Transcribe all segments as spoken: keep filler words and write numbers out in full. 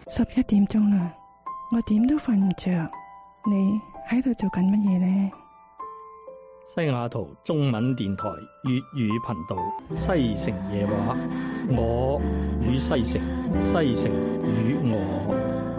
十一點鐘啦，我點都瞓唔着。你喺度做緊乜嘢呢？ 西雅圖中文電台粵語頻道西城夜話，我與西城，西城與我。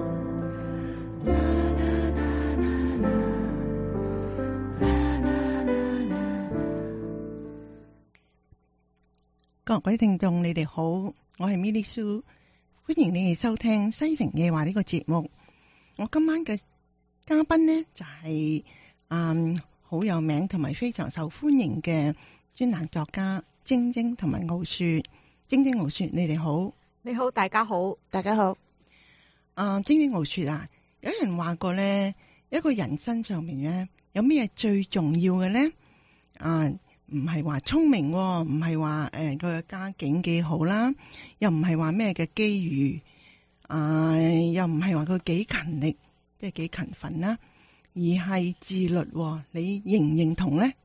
各位聽眾，你哋好，我係 Milly Sue， 歡迎你哋收聽西城夜話呢個節目。我今晚嘅嘉賓呢就係、是、嗯好有名同埋非常受歡迎嘅專欄作家晶晶同埋傲雪。晶晶傲雪，你哋好。 你好，大家好，大家好。 啊，晶晶傲雪啊，有人話過呢，一個人身上面呢，有咩最重要嘅呢？啊。唔係話聰明，唔係話誒佢嘅家境幾好啦，又唔係話咩嘅機遇，啊、呃、又唔係話佢幾勤力，即係幾勤奮啦，而係自律。你認唔認同咧？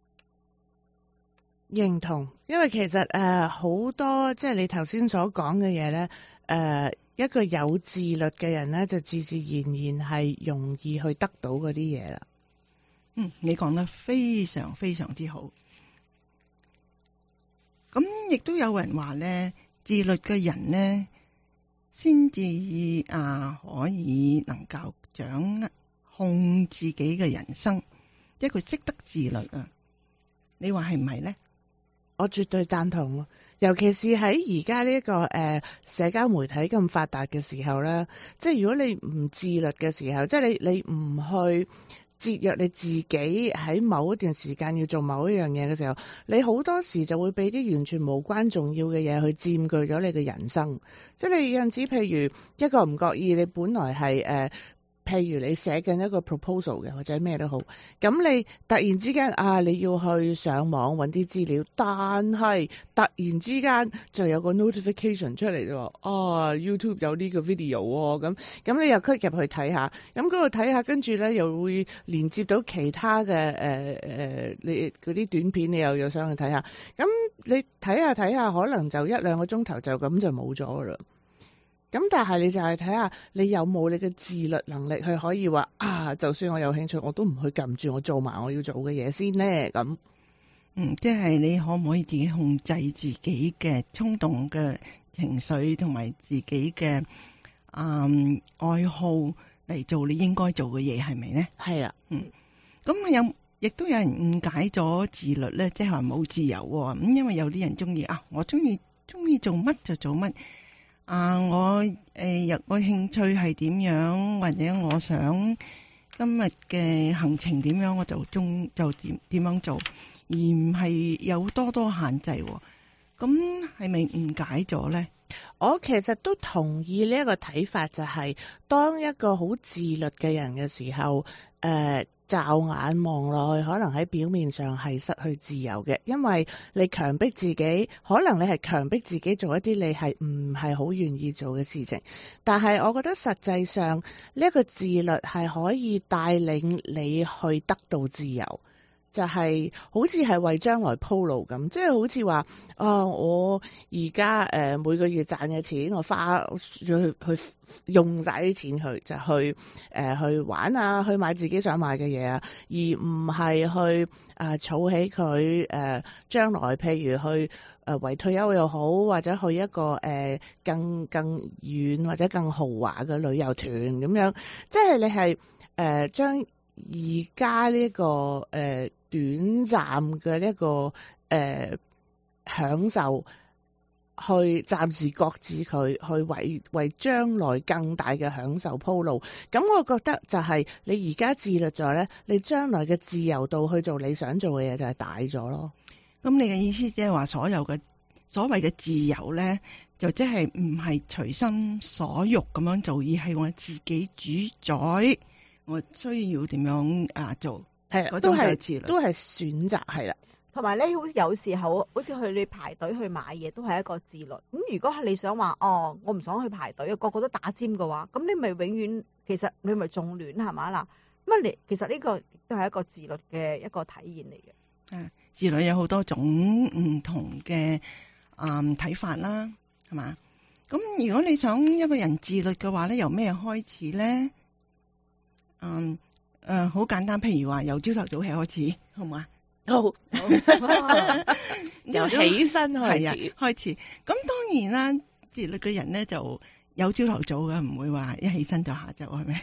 認同，因為其實誒好、呃、多即係你頭先所講嘅嘢咧，誒、呃、一個有自律嘅人咧，就自自然然係容易去得到嗰啲嘢啦。 嗯，你講得非常非常之好。咁亦都有人話咧，自律嘅人咧，先至啊可以能夠掌控自己嘅人生，即係佢識得自律啊。你話係唔係咧？ 我絕對贊同，尤其是喺而家呢一個誒、呃、社交媒體咁發達嘅時候咧，即係如果你唔自律嘅時候，即係你你唔去節約你自己喺某一段時間要做某一樣嘢嘅時候，你好多時就會俾啲完全無關重要嘅嘢去佔據咗你嘅人生。即係你有陣時，譬如一個唔覺意，你本來係誒。呃譬如你寫緊一個 proposal 嘅，或者咩都好，咁你突然之間啊，你要去上網揾啲資料，但係突然之間就有個 notification 出嚟咗，啊 YouTube 有呢個 video 喎，咁咁你又 click 入去睇下，咁嗰度睇下，跟住咧又會連接到其他嘅誒誒，你嗰啲短片，你又又想去睇下，咁你睇下睇下，可能就一兩個鐘頭就咁就冇咗噶啦。咁但係你就係睇下你有冇你嘅自律能力去可以話啊，就算我有興趣，我都唔去撳住我做埋我要做嘅嘢先咧。咁， 嗯，即係你可唔可以自己控制自己嘅衝動嘅情緒，同埋自己嘅嗯愛好嚟做你應該做嘅嘢，係咪咧？ 係啊， 嗯，咁有亦都有人誤解咗自律咧，即係話冇自由喎。咁因為有啲人中意啊，我中意中意做乜就做乜。啊！我誒有個興趣係點樣，或者我想今日嘅行程點樣，我就中就點點樣做，而唔係有多多限制。咁係咪誤解咗咧？ 我其實都同意呢一個睇法，就係當一個好自律嘅人嘅時候，誒、呃。驟眼望落去，可能喺表面上係失去自由嘅，因為你強迫自己，可能你係強迫自己做一啲你係唔係好願意做嘅事情。但係我覺得實際上呢一個自律係可以帶領你去得到自由，就係、是、好似係為將來鋪路咁，即係好似話啊，我而家誒每個月賺嘅錢，我花去去用晒啲錢去就去誒、呃、去玩啊，去買自己想買嘅嘢啊，而唔係去啊儲、呃、起佢誒將來譬如去誒、呃、為退休又好，或者去一個誒、呃、更更遠或者更豪華嘅旅遊團咁樣，即係你係誒將而家呢個誒。呃短暫嘅呢一個誒、呃、享受，去暫時擱置佢，去為為將來更大嘅享受鋪路。咁我覺得就係你而家自律咗咧，你將來嘅自由度去做你想做嘅嘢就係大咗咯。 咁你嘅意思即係話所有嘅所謂嘅自由咧，就即係唔係隨心所欲咁樣做，而係我自己主宰，我需要點樣啊做。 係啦，都係都係選擇係啦， 同埋咧，好似有時候，好似去你排隊去買嘢，都係一個自律。咁如果係你想話，哦，我唔想去排隊，個個都打尖嘅話，咁你咪永遠其實你咪仲亂係嘛啦？咁啊，你其實呢個都係一個自律嘅一個體現嚟嘅。 啊，自律有好多種唔同嘅啊睇法啦，係嘛？ 咁如果你想一個人自律嘅話咧，由咩開始咧？嗯誒，好、呃、簡單，譬如話由朝頭早起開始，好唔好啊？ 好，由起身開始， 係啊，開始。咁當然啦，自律嘅人咧就有朝頭早嘅，唔會話一起身就下晝，係咪？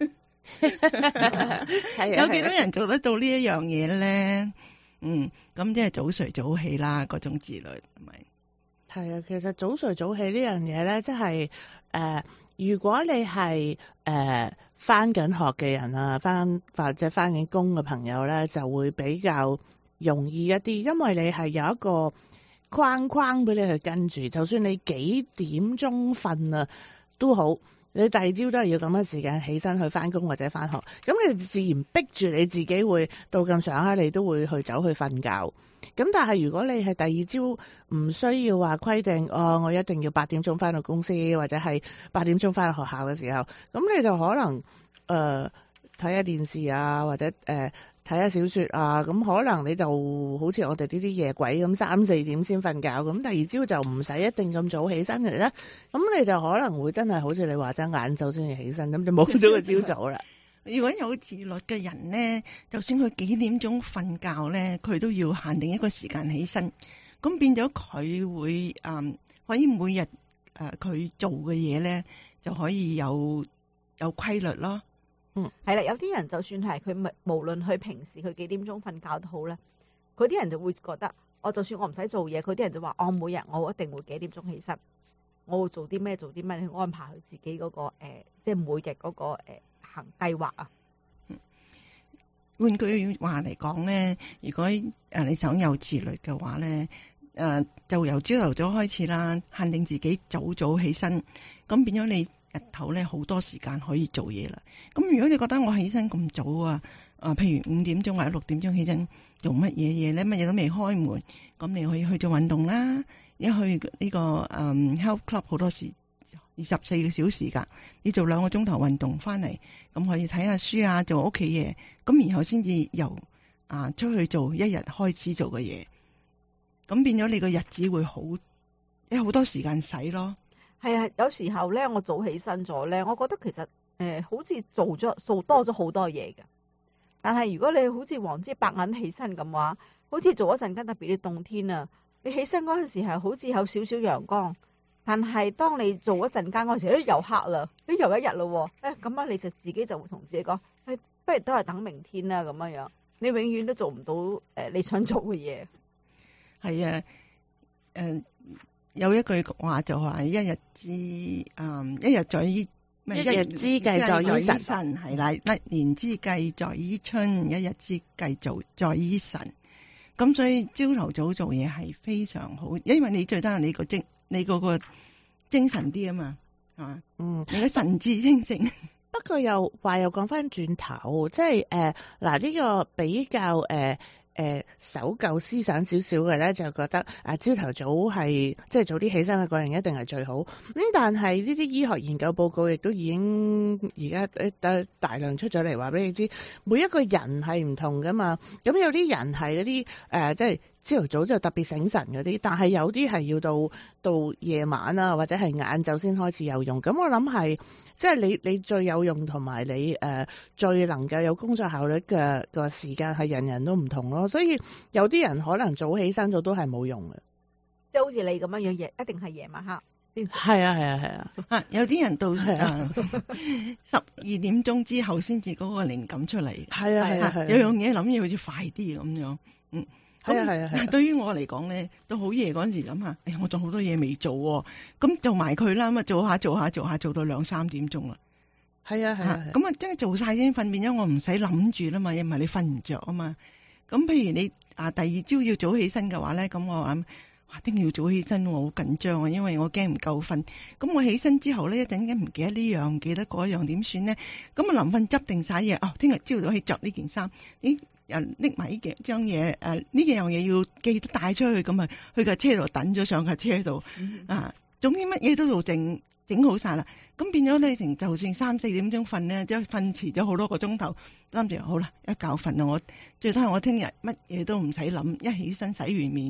係有幾多人做得到呢一樣嘢咧？嗯，咁即係早睡早起啦，嗰種自律係咪？ 係啊，其實早睡早起呢樣嘢咧，即係誒，如果你係誒翻緊學嘅人啊，翻或者翻緊工嘅朋友咧，就會比較容易一啲，因為你係有一個框框俾你去跟住，就算你幾點鐘瞓啊都好，你第二朝都係要咁嘅時間起身去翻工或者翻學，咁你自然逼住你自己會到咁上下，你都會去走去瞓覺。咁但係如果你係第二朝唔需要話規定，哦，我一定要八點鐘翻到公司或者係八點鐘翻到學校嘅時候，咁你就可能誒睇下電視啊，或者誒睇下小說啊，咁可能你就好似我哋呢啲夜鬼咁三四點先瞓覺，咁第二朝就唔使一定咁早起身嘅咧，咁你就可能會真係好似你話齋晏晝先至起身，咁就冇咗個朝早啦。 如果有自律嘅人咧，就算佢幾點鐘瞓覺咧，佢都要限定一個時間起身，咁變咗佢會誒、嗯、可以每日誒佢、呃、做嘅嘢咧就可以有有規律咯。 嗯，係啦，有啲人就算係佢咪無論佢平時佢幾點鐘瞓覺都好咧，佢啲人就會覺得，我就算我唔使做嘢，佢啲人就話，我每日我一定會幾點鐘起身，我會做啲咩做啲咩去安排佢自己嗰、嗰個誒、呃，即係每日嗰、嗰個誒。呃行計劃啊！ 換句話嚟講咧，如果誒你想有自律嘅話咧，誒就由朝頭早開始啦，限定自己早早起身，咁變咗你日頭咧好多時間可以做嘢啦。咁如果你覺得我起身咁早啊，啊譬如五點鐘或者六點鐘起身，做乜嘢嘢咧？乜嘢都未開門，咁你可以去做運動啦。一去呢、這個誒、嗯、health club 好多時。二十四個小時㗎，你做兩個鐘頭運動翻嚟，咁可以睇下書啊，做屋企嘢，咁然後先至由啊出去做一日開始做嘅嘢，咁變咗你個日子會好，有好多時間使咯。 係啊，有時候咧，我早起身咗咧，我覺得其實誒、呃、好似做咗做多咗好多嘢㗎。但係如果你好似黃之白銀起身咁話，好似做一陣間，特別啲冬天啊，你起身嗰陣時係好似有少少陽光。但係當你做一陣間嗰時，誒又黑啦，誒又一日咯，誒咁啊你就自己就會同自己講，誒不如都係等明天啦咁樣樣，你永遠都做唔到誒你想做嘅嘢。係啊，誒、呃、有一句話就話一日之誒、嗯、一日在於一日之計在於晨， 係啦，一年之計在於春，一日之計做在於晨。咁所以朝頭早做嘢係非常好，因為你最憎係你個精。你嗰個精神啲啊嘛，係嘛？嗯，你個神志清醒。 不過又話又講翻轉頭，即係誒嗱呢個比較誒。呃誒守舊思想少少嘅咧，就覺得啊朝頭早係即係早啲起身嘅個人一定係最好。咁但係呢啲醫學研究報告亦都已經而家誒大量出咗嚟話俾你知，每一個人係唔同噶嘛。咁有啲人係嗰啲誒即係朝頭早就特別醒神嗰啲，但係有啲係要到到夜晚啊或者係晏晝先開始有用。咁我諗係即係你你最有用同埋你誒、呃、最能夠有工作效率嘅個時間係人人都唔同咯。所以有啲人可能早起身咗都係冇用嘅， 即係好似你咁樣樣嘢，一定係夜晚黑先。 係啊係啊係啊， 啊有啲人到十二點鐘之後先至嗰個靈感出嚟。 係啊係啊係啊， 有樣嘢諗嘢好似快啲咁樣。嗯， 係啊係啊係。 但係對於我嚟講咧，到好夜嗰陣時諗下，哎呀我仲好多嘢未做喎，咁做埋佢啦，咁啊做下做下做下做到兩三點鐘啦。 係啊係啊， 咁啊真係做晒先瞓，變咗我唔使諗住啦嘛，因為你瞓唔着啊嘛。咁譬如你啊第二朝要早起身嘅話咧，咁我諗哇，一定要早起身，我好緊張啊，因為我驚唔夠瞓。咁我起身之後咧，一陣間唔記得呢樣，唔記得嗰樣，點算咧？咁啊臨瞓執定晒嘢，哦，聽日朝早起着呢件衫，咦人拎埋呢件張嘢，誒呢幾樣嘢要記得帶出去，咁啊去架車度等咗上架車度、嗯、啊，總之乜嘢都做整整好晒啦。咁變咗你成就算三四點鐘瞓咧，即係瞓遲咗好多個鐘頭，諗住好啦，一覺瞓啊！我最多係我聽日乜嘢都唔使諗，一起身洗完面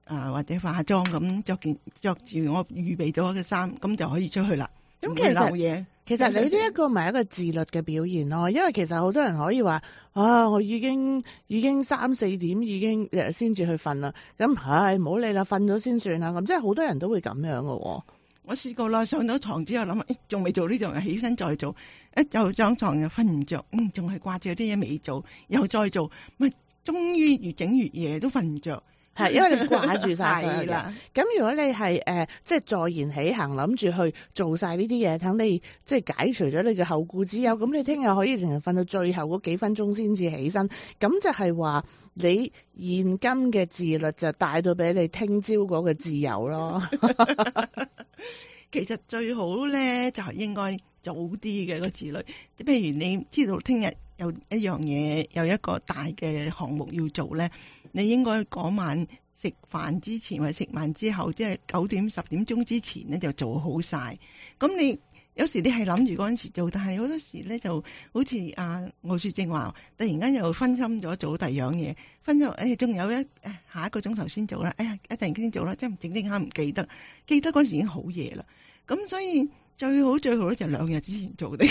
啊或者化妝咁着件着住我預備咗嘅衫，咁就可以出去啦。 咁其實唔會漏嘢。 其實你呢一個咪一個自律嘅表現咯，因為其實好多人可以話啊，我已經已經三四點已經誒先至去瞓啦，咁唉唔好理啦，瞓咗先算啦，咁即係好多人都會咁樣嘅喎。 我試過啦，上咗床之後諗，誒仲未做呢樣，起身再做，一就上床又瞓唔着，嗯仲係掛住有啲嘢未做，又再做，咪終於越整越夜都瞓唔着。 係，因為你掛住晒所有嘢。 係啦。 咁如果你係誒、呃，即係坐言起行，諗住去做晒呢啲嘢，等你即係解除咗你嘅後顧之憂，咁你聽日可以淨係瞓到最後嗰幾分鐘先至起身，咁就係話你現今嘅自律就帶到俾你聽朝嗰個自由咯。 其實最好咧就係、是、應該早啲嘅個自律，譬如你知道聽日有一樣嘢有一個大嘅項目要做咧，你應該嗰晚食飯之前或者食飯之後，即係九點十點鐘之前咧就做好晒。咁你有時你係諗住嗰陣時做，但係好多時咧就好似阿我雪正話，突然間又分心咗做第二樣嘢，分咗誒仲有一誒下一個鐘頭先做啦，哎呀一陣先做啦，即係整整下唔記得，記得嗰陣時已經好夜啦。咁所以最好最好咧就兩日之前做定。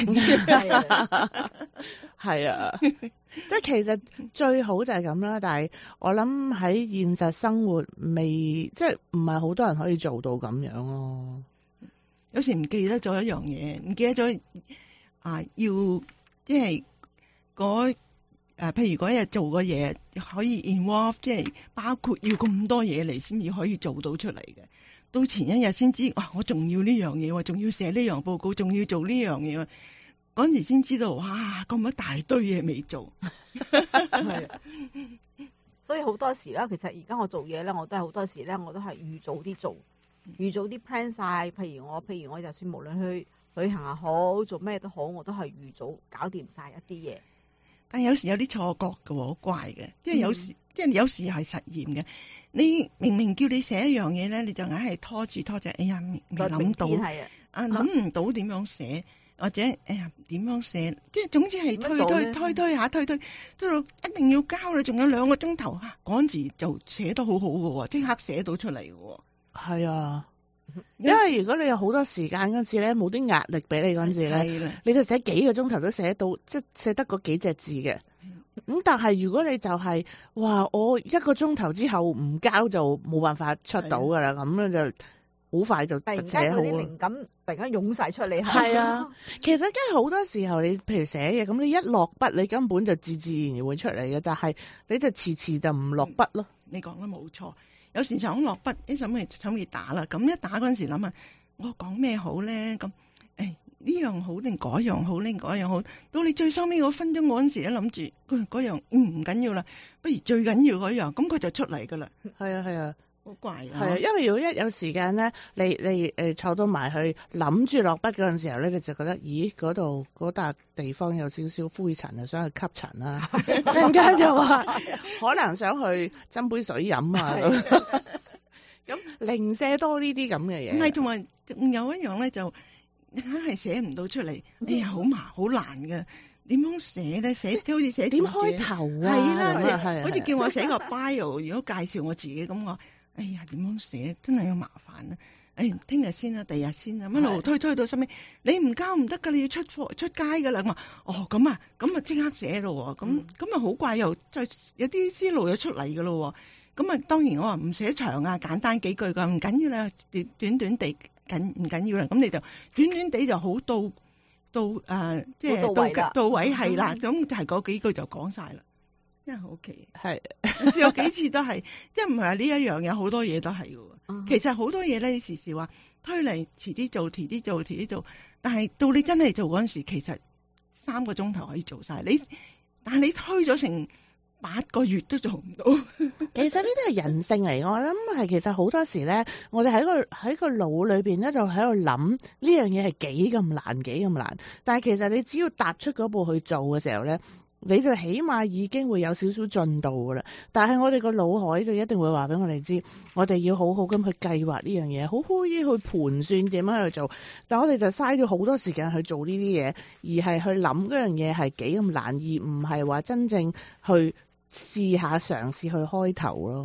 係啊，即係其實最好就係咁啦。但係我諗喺現實生活未，即係唔係好多人可以做到咁樣咯。 有時唔記得咗一樣嘢，唔記得咗啊，要即係嗰誒，譬如嗰日做個嘢可以 involve，即係包括要咁多嘢嚟先至可以做到出嚟嘅。到前一日先知，哇！我仲要呢樣嘢喎，仲要寫呢樣報告，仲要做呢樣嘢喎。嗰陣時先知道，哇！咁一大堆嘢未做。係啊， 所以好多時咧，其實而家我做嘢咧，我都係好多時咧，我都係預早啲做，預早啲 plan 晒。譬如我，譬如我就算無論去旅行又好，做咩都好，我都係預早搞掂晒一啲嘢。 但係有時有啲錯覺嘅，好怪嘅，即係有時，嗯、即係有時係實驗嘅。你明明叫你寫一樣嘢咧，你就硬係拖住拖住，哎呀未諗到，啊諗唔到點樣寫，或者哎呀點樣寫，即係總之係推推推推下推推推到一定要交啦，仲有兩個鐘頭，嗰陣時就寫得好好嘅，即刻寫到出嚟嘅。係啊。因為如果你有好多時間嗰陣時咧，冇啲壓力俾你嗰陣時咧，你就寫幾個鐘頭都寫到，即係寫得嗰幾隻字嘅。咁但係如果你就係、是，哇！我一個鐘頭之後唔交就冇辦法出到噶啦，咁樣就好快就寫好。突然間嗰啲靈感突然間湧晒出嚟。 係啊，其實梗係好多時候你譬如寫嘢，咁你一落筆，你根本就自自然然會出嚟嘅，但係你就遲遲就唔落筆咯。 你講得冇錯。有時想落筆，一諗起諗起打啦，咁一打嗰陣時諗下，我講咩好咧？咁誒呢樣好定嗰樣好，呢嗰樣好，到你最收尾嗰分鐘嗰陣時咧，諗住嗰嗰樣嗯唔緊要啦，不如最緊要嗰樣，咁佢就出嚟噶啦。係啊係啊，好怪啊。 係啊，因為如果一有時間咧，你你誒、呃、坐到埋去諗住落筆嗰陣時候咧，你就覺得咦嗰度嗰笪地方有少少灰塵啊，想去吸塵啦。突然間就話可能想去斟杯水飲啊咁。咁零舍多呢啲咁嘅嘢。唔係， 同埋仲有一樣咧，就硬係寫唔到出嚟。哎呀，好麻好難嘅。點樣寫咧？寫好似寫點開頭啊？ 係啦， 係好似叫我寫個 bio，如果介紹我自己咁我，哎呀點樣寫？真係好麻煩啊！哎，聽日先啦，第日先啦，一路推推到收尾，你唔交唔得噶，你要出貨出街噶啦。我話哦咁啊，咁啊即刻寫咯，咁咁啊好怪，又就有啲思路又出嚟噶咯。咁啊，當然我話唔寫長啊，簡單幾句噶，唔緊要啦，短短短地緊唔緊要啦。咁你就短短地就好到到誒、呃，即係到到，到位係啦。咁就係嗰幾句就講晒啦。真係好奇，係試過幾次都係，即係唔係話呢一樣嘢，好多嘢都係噶。嗯、其實好多嘢咧，你時時話推嚟遲啲做，遲啲做，遲啲做，但係到你真係做嗰陣時，其實三個鐘頭可以做晒。你但係你推咗成八個月都做唔到。 其實呢啲係人性嚟，我諗係其實好多時咧，我哋喺個喺個腦裏邊咧就喺度諗呢樣嘢係幾咁難，幾咁難。但係其實你只要踏出嗰步去做嘅時候咧，你就起碼已經會有少少進度噶啦。但係我哋個腦海就一定會話俾我哋知，我哋要好好咁去計劃呢樣嘢，好好啲去盤算點樣去做。但我哋就嘥咗好多時間去做呢啲嘢，而係去諗嗰樣嘢係幾咁難，而唔係話真正去試下嘗試去開頭咯。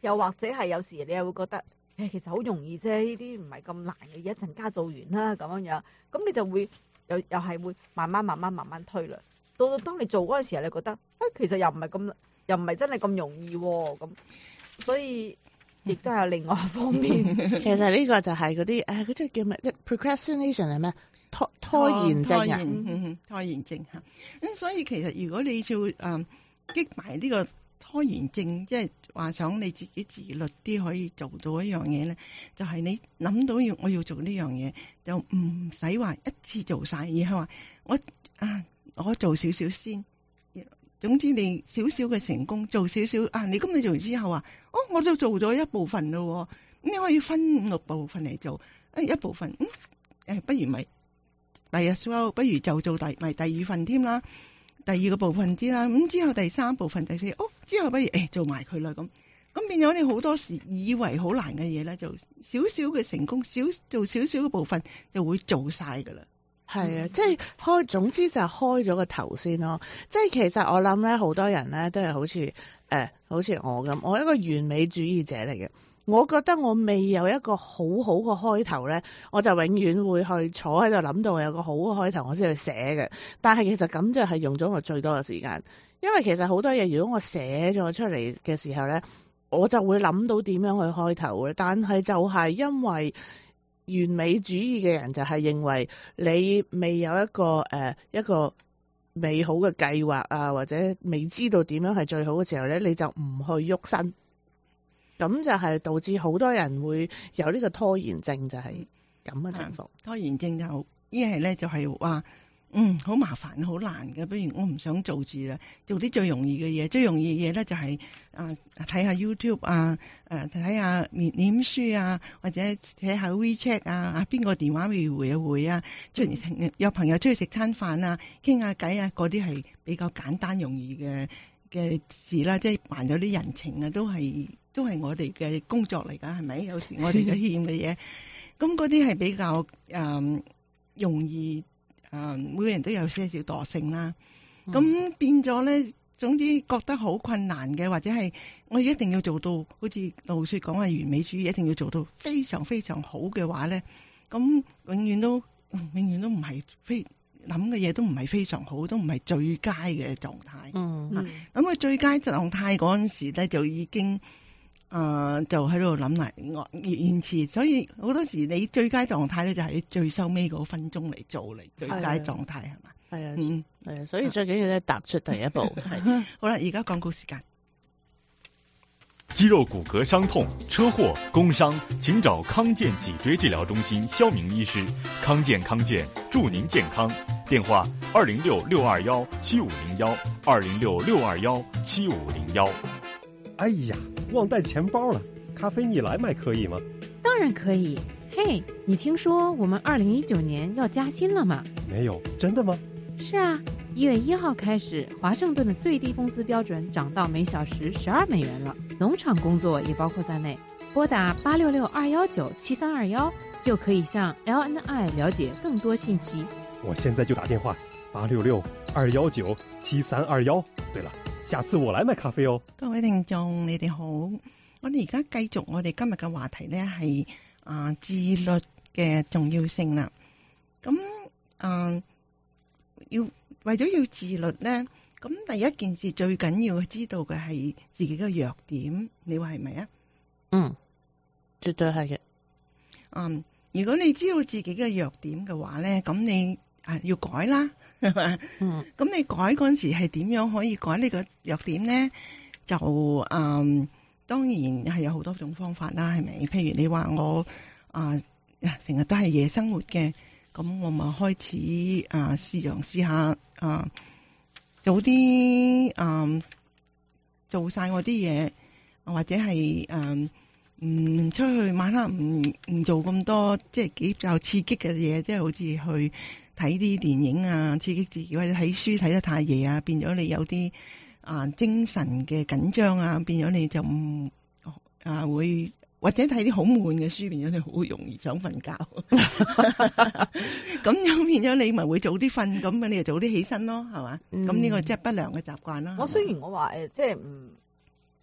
又或者係有時你又會覺得，誒其實好容易啫，呢啲唔係咁難嘅，一陣間做完啦咁樣樣，咁你就會又又係會慢慢慢慢慢慢推啦。到到當你做嗰陣時候，你覺得，誒、哎、其實又唔係咁，又唔係真係咁容易喎，咁所以亦都有另外一方面。 其實呢個就係嗰啲誒嗰啲叫咩 ？procrastination 係咩？拖拖延症啊， 拖延，嗯、拖延症嚇。咁所以其實如果你要誒擊埋呢個拖延症，即係話想你自己自律啲可以做到一樣嘢咧，就係、是、你諗到要我要做呢樣嘢，就唔使話一次做晒，而係話我啊我做少少先。總之你少少嘅成功，做少少啊！你今日做完之後啊，哦，我就做咗一部分咯。咁你可以分五六部分嚟做，誒一部分，嗯誒，不如咪第日 show，不如就做第咪第二份添啦，第二個部分啲啦。咁之後第三部分、第四，哦之後不如誒做埋佢啦咁。咁變咗你好多時以為好難嘅嘢咧，就少少嘅成功，少做少少嘅部分就會做晒噶啦。 係啊，即係開，總之就開咗個頭先咯。即係其實我諗咧，好多人咧都係好似誒、呃，好似我咁，我係一個完美主義者嚟嘅。我覺得我未有一個好好嘅開頭咧，我就永遠會去坐喺度諗到有個好嘅開頭，我先去寫嘅。但係其實咁就係用咗我最多嘅時間，因為其實好多嘢如果我寫咗出嚟嘅時候咧，我就會諗到點樣去開頭嘅。但係就係因為完美主義嘅人就係認為你未有一個誒、呃、一個美好嘅計劃啊，或者未知道點樣係最好嘅時候咧，你就唔去喐身，咁就係導致好多人會有呢個拖延症，就係咁嘅情況。 拖延症就一係咧就係話，嗯，好麻煩，好難嘅，不如我唔想做住啦，做啲最容易嘅嘢。最容易嘅嘢咧就係啊睇下 YouTube 啊，誒睇下面臉書啊，或者睇下 WeChat 啊，啊邊個電話會回一回啊，出嚟有朋友出去食餐飯啊，傾下偈啊，嗰啲係比較簡單容易嘅嘅事啦，即係還有啲人情啊，都係都係我哋嘅工作嚟㗎，係咪？有時我哋嘅欠嘅嘢，咁嗰啲係比較誒、嗯、容易。誒，每個人都有些少惰性啦，咁、嗯、變咗咧，總之覺得好困難嘅，或者係我一定要做到，好似盧雪講嘅完美主義，一定要做到非常非常好嘅話咧，咁永遠都永遠都唔係非諗嘅嘢都唔係非常好，都唔係最佳嘅狀態。 嗯， 咁佢最佳狀態嗰陣時咧，就已經。誒、呃，就喺度諗嚟，我延遲，所以好多時你最佳狀態咧就係你最收尾嗰分鐘嚟做嚟最佳狀態係嘛？係啊，嗯， 係啊，所以最緊要咧踏出第一步。係好啦，而家廣告時間。 肌肉骨骼傷痛、車禍、工傷，請找康健脊椎治療中心肖明醫師。康健康健，祝您健康。電話二零六六二幺七五零幺，二零六六二幺七五零幺。 哎呀，忘帶錢包了，咖啡你來買可以嗎？ 當然可以。嘿，你聽說我們二零一九年要加薪了嗎？ 沒有，真的嗎？ 是啊，一月一號開始，華盛頓的最低工資標準漲到每小時十二美元了，農場工作也包括在內。撥打八六六二幺九七三二幺就可以向 L N I 了解更多信息。 我現在就打電話，八六六二幺九七三二幺。對了。下次我來買咖啡哦。 各位聽眾，你哋好，我哋而家繼續我哋今日嘅話題咧，係啊自律嘅重要性啦。咁啊、呃、要為咗要自律咧，咁第一件事最緊要知道嘅係自己嘅弱點，你話係咪啊？ 嗯，絕對係嘅。 嗯，如果你知道自己嘅弱點嘅話咧，咁你啊要改啦。係嘛？嗯，咁你改嗰陣時係點樣可以改呢個弱點咧？就嗯，當然係有好多種方法啦，係咪？譬如你話我啊，成日都係夜生活嘅，咁我咪開始啊試嘗試下啊，早啲啊做晒我啲嘢，或者係誒唔出去晚黑唔唔做咁多即係比較刺激嘅嘢，即係好似去睇啲電影啊，刺激自己，或者睇書睇得太夜啊，變咗你有啲啊精神嘅緊張啊，變咗你就唔啊會或者睇啲好悶嘅書，變咗你好容易想瞓覺。咁樣變咗你咪會早啲瞓，咁你就早啲起身咯，係嘛？咁呢、嗯、個即係不良嘅習慣啦。 我雖然我話誒，即係唔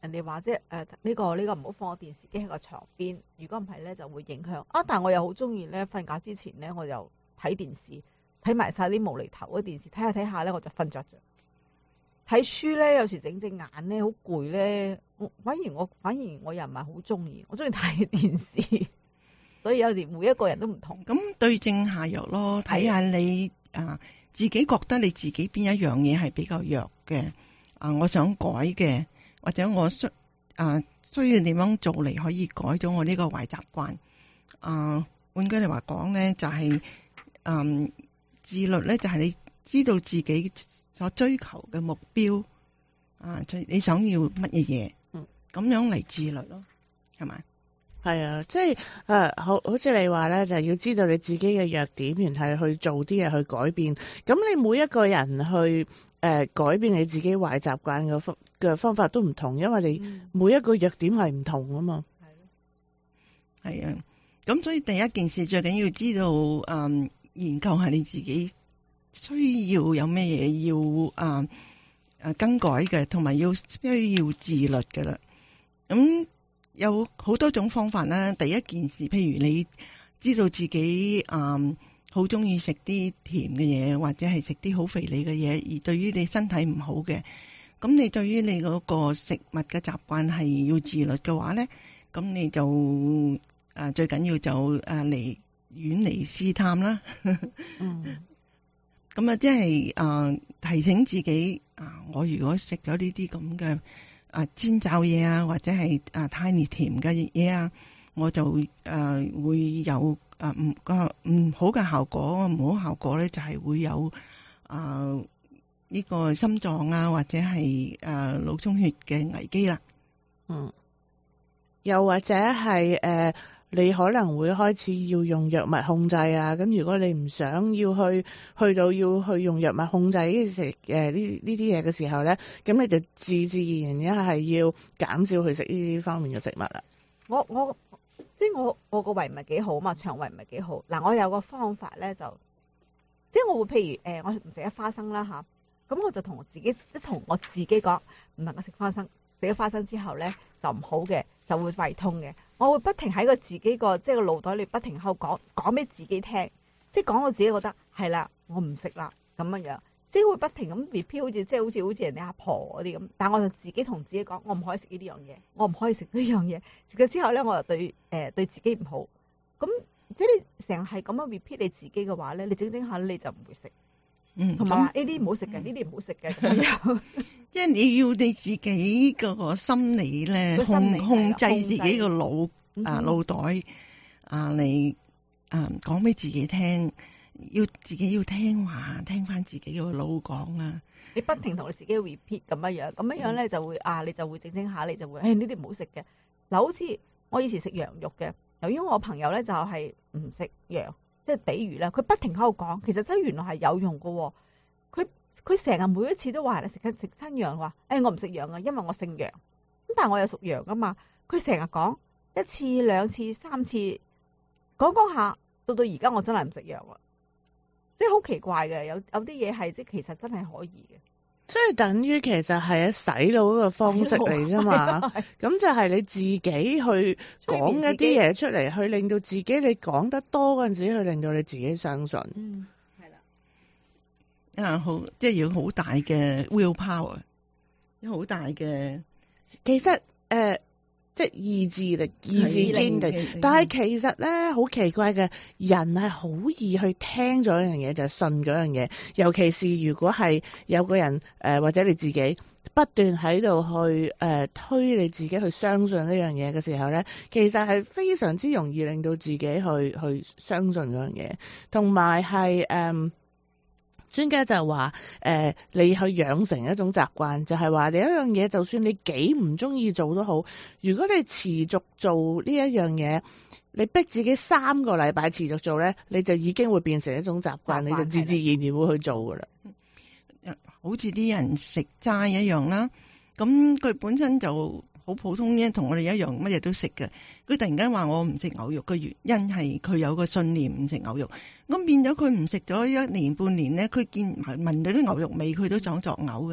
人哋話即係誒呢個呢、呢個唔好放個電視機喺個床邊，如果唔係咧就會影響啊。但係我又好中意咧瞓覺之前咧，我又睇電視，睇埋晒啲無厘頭嘅電視，睇下睇下咧我就瞓着咗。睇書咧有時整隻眼咧好攰咧，我反而我反而我又唔係好中意，我中意睇電視。所以有時每一個人都唔同。 咁對症下藥咯，睇下你啊自己覺得你自己邊一樣嘢係比較弱嘅啊，我想改嘅，或者我需啊需要點樣做嚟可以改咗我呢個壞習慣啊。換句嚟話講咧，就係、是、嗯自律咧，就係你知道自己所追求嘅目標啊，你想要乜嘢嘢，嗯，咁樣嚟自律咯，係咪？ 係啊，即係誒，好好似你話咧，就係要知道你自己嘅弱點，然後去做啲嘢去改變。咁你每一個人去誒、呃、改變你自己壞習慣嘅方嘅方法都唔同，因為你每一個弱點係唔同啊嘛。 係、嗯、啊，咁所以第一件事最緊要知道，嗯，研究下你自己需要有咩嘢要啊誒更改嘅，同埋要需要自律嘅啦。咁有好多種方法啦。第一件事，譬如你知道自己嗯好中意食啲甜嘅嘢，或者係食啲好肥膩嘅嘢，而對於你身體唔好嘅，咁你對於你嗰個食物嘅習慣係要自律嘅話咧，咁你就誒、啊、最緊要就誒嚟遠離試探啦。嗯，咁啊，即係誒提醒自己啊，我如果食咗呢啲咁嘅啊煎炒嘢啊，或者係啊太甜嘅嘢啊，我就誒、啊、會有啊唔個唔好嘅效果。唔好效果咧就係會有啊呢、這個心臟啊或者係誒腦充血嘅危機啦。 嗯，又或者係誒、呃、你可能會開始要用藥物控制啊。咁如果你唔想要去去到要去用藥物控制呢食誒呢呢啲嘢嘅時候咧，咁你就自自然然一係要減少去食呢啲方面嘅食物啦。 我我即係我我個胃唔係幾好嘛，腸胃唔係幾好。嗱，我有個方法咧，就即係我會譬如誒、呃，我唔食得花生啦吓，咁我就同自己即係同我自己講，唔能夠食花生。食咗花生之後咧就唔好嘅，就會胃痛嘅。我會不停喺個自己個即係個腦袋裏不停喺度講講俾自己聽，即係講到自己覺得係啦，我唔食啦咁樣樣，即係會不停咁 repeat，好似即係好似好似人哋阿婆嗰啲咁。但係我就自己同自己講，我唔可以食呢啲樣嘢，我唔可以食呢樣嘢。食咗之後咧，我就對誒、呃、對自己唔好。咁即係你成日係咁樣 repeat 你自己嘅話咧，你整整下你就唔會食。嗯，同埋話呢啲唔好食嘅，呢啲唔好食嘅咁樣。 即係你要你自己個心理咧控控制自己個腦啊腦袋啊嚟啊講俾自己聽，要自己要聽話，聽翻自己個腦講啊。 你不停同你自己 repeat 咁樣樣，咁樣樣咧就會啊，你就會整整下，你就會誒呢啲唔好食嘅。嗱，好似我以前食羊肉嘅，由於我朋友咧就係唔食羊。即係比如咧，佢不停喺度講，其實真係原來係有用㗎。佢佢成日每一次都話你食緊食親羊，話誒、哎、我唔食羊啊，因為我姓楊。咁但係我有屬羊噶嘛。佢成日講一次兩次三次，講講下，到到而家我真係唔食羊啦。即係好奇怪嘅，有有啲嘢係即係其實真係可以嘅。 即係等於其實係一洗腦嗰個方式嚟啫嘛，咁就係你自己去講一啲嘢出嚟，去令到自己你講得多嗰陣時，去令到你自己相信。 嗯，係啦， 啊好，即係要好大嘅 will power，有好大嘅， 其實誒。呃即係意志力、意志堅定，但係其實咧好奇怪嘅，人係好易去聽咗一樣嘢就信嗰樣嘢，尤其是如果係有個人誒、呃、或者你自己不斷喺度去誒、呃、推你自己去相信呢樣嘢嘅時候咧，其實係非常之容易令到自己去去相信嗰樣嘢，同埋係誒。專家就話，誒、呃，你去養成一種習慣，就係、是、話你一樣嘢，就算你幾唔中意做都好，如果你持續做呢一樣嘢，你逼自己三個禮拜持續做咧，你就已經會變成一種習慣，你就自自然然會去做噶啦。 好似啲人食齋一樣啦，咁佢本身就好普通啫，同我哋一樣乜嘢都食嘅。佢突然間話我唔食牛肉嘅原因係佢有個信念唔食牛肉，咁變咗佢唔食咗一年半年咧，佢見聞到啲牛肉味佢都想作嘔嘅。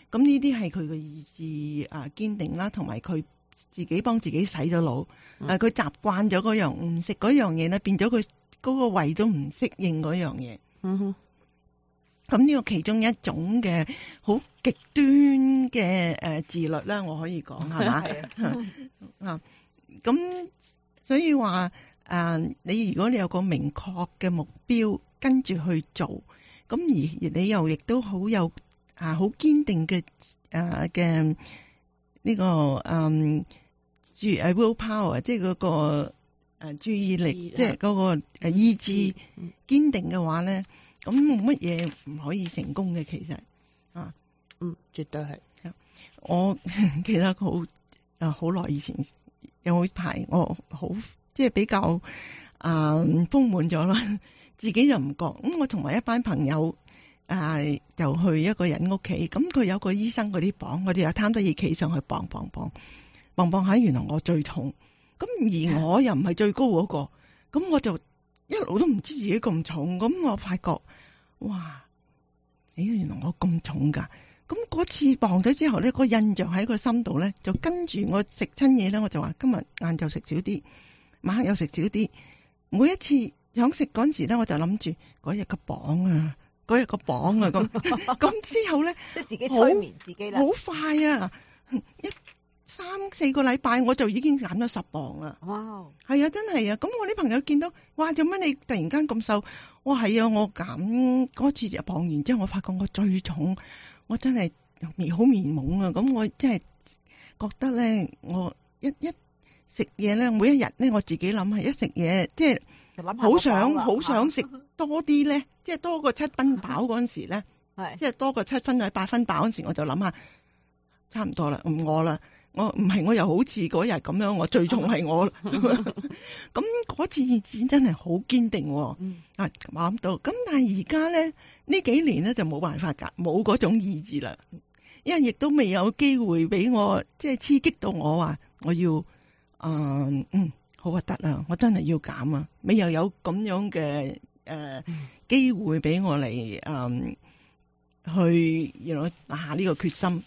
咁呢啲係佢嘅意志啊堅定啦，同埋佢自己幫自己洗咗腦。 嗯誒，佢習慣咗嗰樣唔食嗰樣嘢咧，變咗佢嗰個胃都唔適應嗰樣嘢。 嗯哼， 咁呢個其中一種嘅好極端嘅誒自律啦，我可以講係嘛？啊，咁所以話誒、啊，你如果你有個明確嘅目標，跟住去做，咁而而你又亦都好有啊好堅定嘅誒嘅呢個嗯注誒 willpower，即係嗰個誒注意力，即係嗰個誒意志堅定嘅話咧。咁冇乜嘢唔可以成功嘅，其實啊， 嗯，絕對係。 我記得好啊，好耐以前有一排我好即係比較啊豐滿咗啦，自己就唔覺。咁我同埋一班朋友啊，就去一個人屋企，咁佢有個醫生嗰啲磅，我哋又貪得意企上去磅磅磅磅磅下，原來我最重，咁而我又唔係最高嗰個，咁我就一路都唔知自己咁重，咁我發覺，哇！咦，原來我咁重噶，咁嗰次磅咗之後咧，個印象喺個心度咧，就跟住我食親嘢咧，我就話今日晏晝食少啲，晚黑又食少啲。每一次想食嗰陣時咧，我就諗住嗰日個磅啊，嗰日個磅啊，咁咁之後咧， 即係自己催眠自己啦， 好快啊！一三四個禮拜我就已經減咗十磅啦！ 哇， 係啊，真係啊！咁我啲朋友見到，哇，做乜你突然間咁瘦？哇，係啊，我減嗰次就磅完之後，我發覺我最重，我真係面好面懵啊！咁我真係覺得咧，我一一食嘢咧，每一日咧，我自己諗係一食嘢，即係好想好想食多啲咧，即係多過七分飽嗰陣時咧， 係即係多過七分或者八分飽嗰陣時，我就諗下差唔多啦，唔餓啦。我唔係，我又好似嗰日咁樣，我最重係我。咁嗰次意志真係好堅定， 嗯、 啊我諗到。咁但係而家咧呢幾年咧就冇辦法㗎，冇嗰種意志啦。因為亦都未有機會俾我即係刺激到我話我要啊嗯好核突啊！我真係要減啊！未又有咁樣嘅誒機會俾我嚟嗯去原來拿下呢個決心。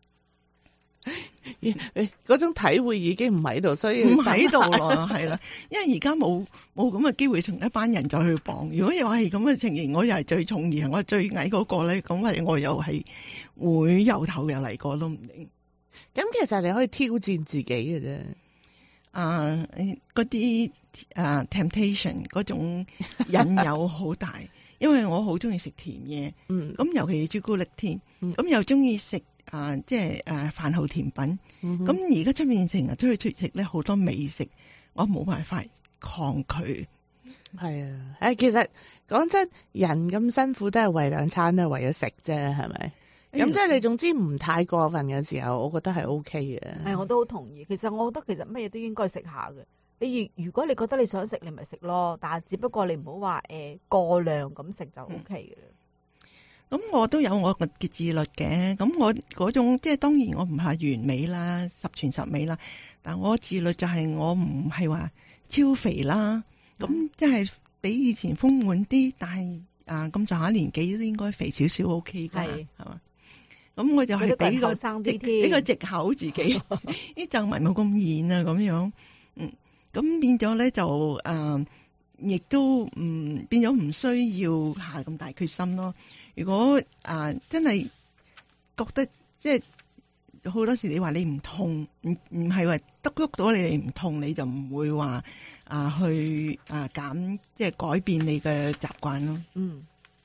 嗰種體會已經唔喺度，所以唔喺度咯，係啦，因為而家冇冇咁嘅機會同一班人再去磅。如果又係咁嘅情形，我又係最重而我最矮嗰個咧，咁係我又係會由頭又嚟過都唔定。 咁其實你可以挑戰自己嘅啫。 啊，嗰啲啊 temptation 嗰種引誘好大，因為我好中意食甜嘢， 嗯， 咁尤其是朱古力添，咁、嗯、又中意食。啊，即係誒飯後甜品，咁而家出面成日出去出食咧，好多美食，我冇辦法抗拒。 係啊，誒，其實講真，人咁辛苦都係為兩餐，都係為咗食啫，係咪？咁、哎、即係你總之唔太過分嘅時候，我覺得係 O K 嘅。係、 哎，我都好同意。其實我覺得其實乜嘢都應該食下嘅。你如如果你覺得你想食，你咪食咯。但係只不過你唔好話誒過量咁食就 O K 嘅啦。嗯咁我都有我嘅自律嘅，咁我嗰種即係當然我唔係完美啦，十全十美啦，但我自律就係我唔係話超肥啦，咁即係比以前豐滿啲，但係啊咁上下年紀都應該肥少少 O K 噶，係嘛？咁我就係俾個俾個藉口自己，啲皺紋冇咁現啊咁樣，嗯，咁變咗咧就啊，亦都唔變咗唔需要下咁大決心咯。如果啊真係覺得即係好多時你話你唔痛，唔唔係話得喐到你哋唔痛，你就唔會話啊去啊減即係改變你嘅習慣咯。 嗯。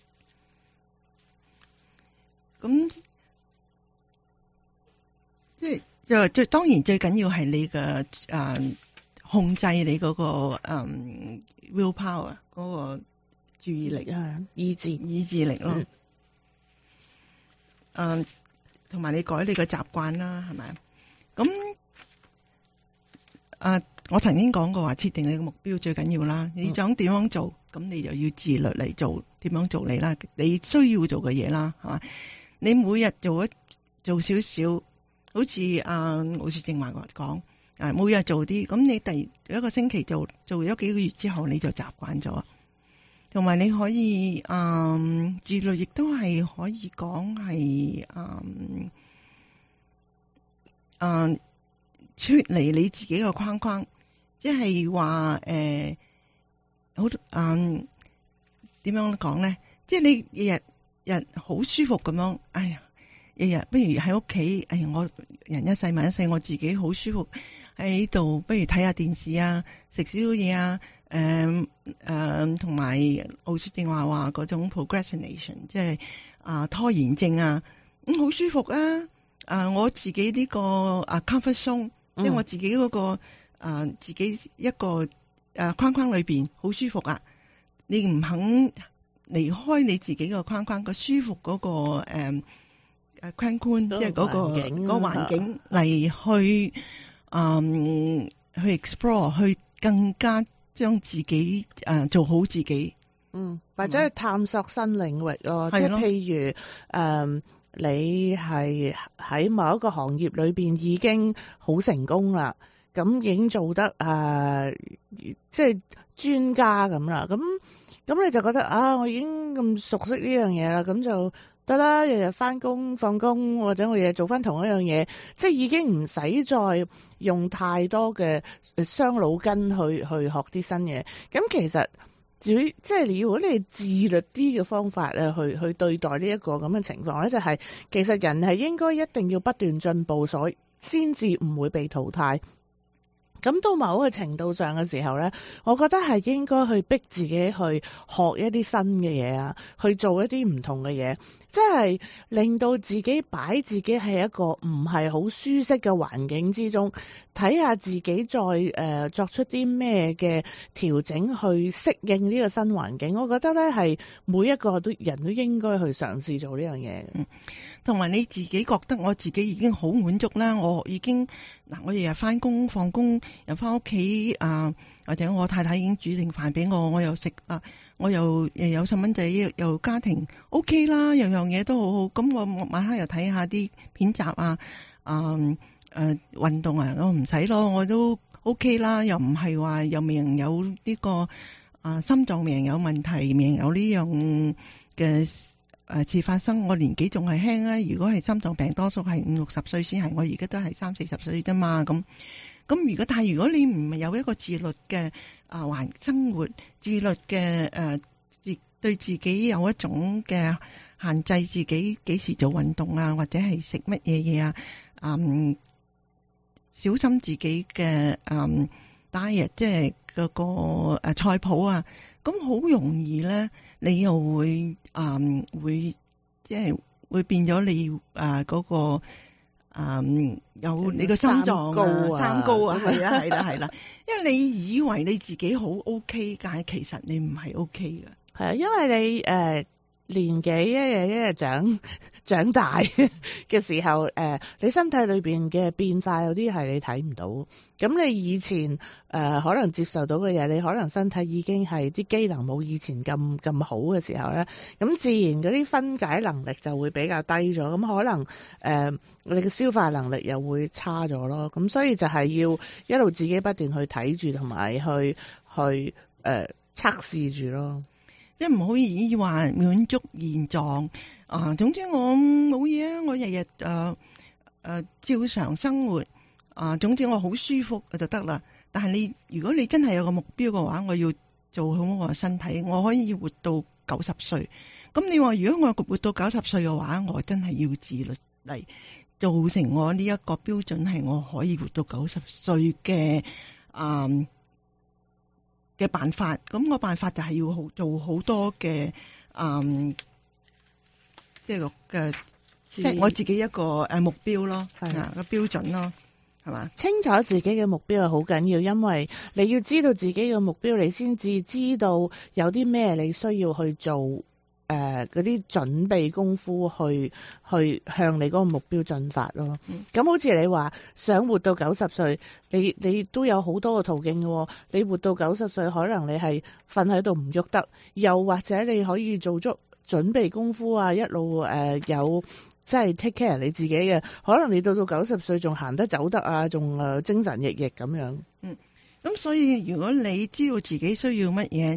咁即係就最當然最緊要係你嘅啊控制你嗰個嗯 willpower 嗰個注意力啊意志意志力咯。嗯嗯，同埋你改你個習慣啦，係咪？咁啊，我曾經講過話，設定你個目標最緊要啦。你想點樣做，咁你就要自律嚟做，點樣做你啦？你需要做嘅嘢啦，係嘛？你每日做一做少少，好似啊，好似正話講啊，每日做啲，咁你第一個星期做做咗幾個月之後，你就習慣咗。 同埋你可以嗯自律，亦都係可以講係嗯嗯脫離你自己個框框，即係話誒好嗯點樣講咧？即係你日日日好舒服咁樣，哎呀，日日不如喺屋企，哎呀，我人一世物一世，我自己好舒服喺度，不如睇下電視啊，食少少嘢啊。誒誒，同埋奧雪正話話嗰種 procrastination，即係啊拖延症啊，咁、嗯、好舒服啊！啊，我自己呢、這個啊 comfort zone，即係我自己嗰、那個啊自己一個啊框框裏邊好舒服啊！你唔肯離開你自己個框框，個舒服嗰、那個誒誒框框，即係嗰個嗰個環境嚟去嗯去 explore， 去更加。將自己誒、呃、做好自己， 嗯，或者去探索新領域咯，即係譬如誒、呃，你係喺某一個行業裏邊已經好成功啦，咁已經做得誒、呃，即係專家咁啦，咁咁你就覺得啊，我已經咁熟悉呢樣嘢啦，咁就得啦，日日翻工放工或者我日日做翻同一樣嘢，即係已經唔使再用太多嘅傷腦筋去去學啲新嘢。咁其實至於即係如果你自律啲嘅方法咧，去去對待呢一個咁嘅情況咧，就係、是、其實人係應該一定要不斷進步，所以先至唔會被淘汰。咁到某個程度上嘅時候呢，我覺得係應該去逼自己去學一啲新嘅嘢啊，去做一啲唔同嘅嘢，即係令到自己擺自己喺一個唔係好舒適嘅環境之中，睇下自己再誒、呃、作出啲咩嘅調整去適應呢個新環境。我覺得呢係每一個都人都應該去嘗試做呢樣嘢。 嗯，同埋你自己覺得我自己已經好滿足啦，我已經嗱，我日日翻工放工又翻屋企啊，或者我太太已經煮定飯俾我，我又食啊，我又又有細蚊仔，又家庭 OK 啦，樣樣嘢都好好。咁我晚黑又睇下啲片集啊，啊誒、呃、運動啊，我唔使咯，我都 OK 啦，又唔係話又未人有呢、這個啊心臟未人有問題，未人有呢樣嘅。誒，次發生我年紀仲係輕啊！如果係心臟病，多數係五六十歲先係，我而家都係三四十歲啫嘛。咁咁如果但係如果你唔係有一個自律嘅啊環生活，自律嘅誒自對自己有一種嘅限制，自己幾時做運動啊，或者係食乜嘢嘢啊，嗯，小心自己嘅嗯 diet，即係嗰個誒菜譜啊。咁好容易咧，你又會嗯會即係會變咗你啊嗰、呃那個嗯有你個心臟高啊三高啊，係啊係啦係啦，因為你以為你自己好 OK，但係其實你唔係 OK 㗎。 係啊，因為你誒、呃、年紀一日一日長長大嘅時候，誒、呃、你身體裏邊嘅變化有啲係你睇唔到。咁你以前誒、呃、可能接受到嘅嘢，你可能身體已經係啲機能冇以前咁咁好嘅時候咧，咁自然嗰啲分解能力就會比較低咗，咁可能誒、呃、你嘅消化能力又會差咗咯。咁所以就係要一路自己不斷去睇住同埋去去誒、呃、測試住咯。 即係唔好以話滿足現狀啊！總之我冇嘢啊，我日日誒誒照常生活啊！總之我好舒服就得啦。但係你如果你真係有個目標嘅話，我要做好我嘅身體，我可以活到九十歲。咁你話如果我活到九十歲嘅話，我真係要自律嚟造成我呢一個標準，係我可以活到九十歲嘅啊。嘅辦法，咁個辦法就係要好做好多嘅，嗯，即係個嘅 set 我自己一個誒目標咯，係啊個標準咯，係嘛？ 清楚自己嘅目標係好緊要，因為你要知道自己嘅目標，你先至知道有啲咩你需要去做，誒嗰啲準備功夫去去向你嗰個目標進發咯。咁、嗯、好似你話想活到九十歲，你你都有好多個途徑嘅。你活到九十歲，可能你係瞓喺度唔喐得，又或者你可以做足準備功夫啊，一路誒、呃、有即係 take care 你自己嘅。可能你到到九十歲仲行得走得啊，仲誒精神奕奕咁樣。 嗯，咁所以如果你知道自己需要乜嘢，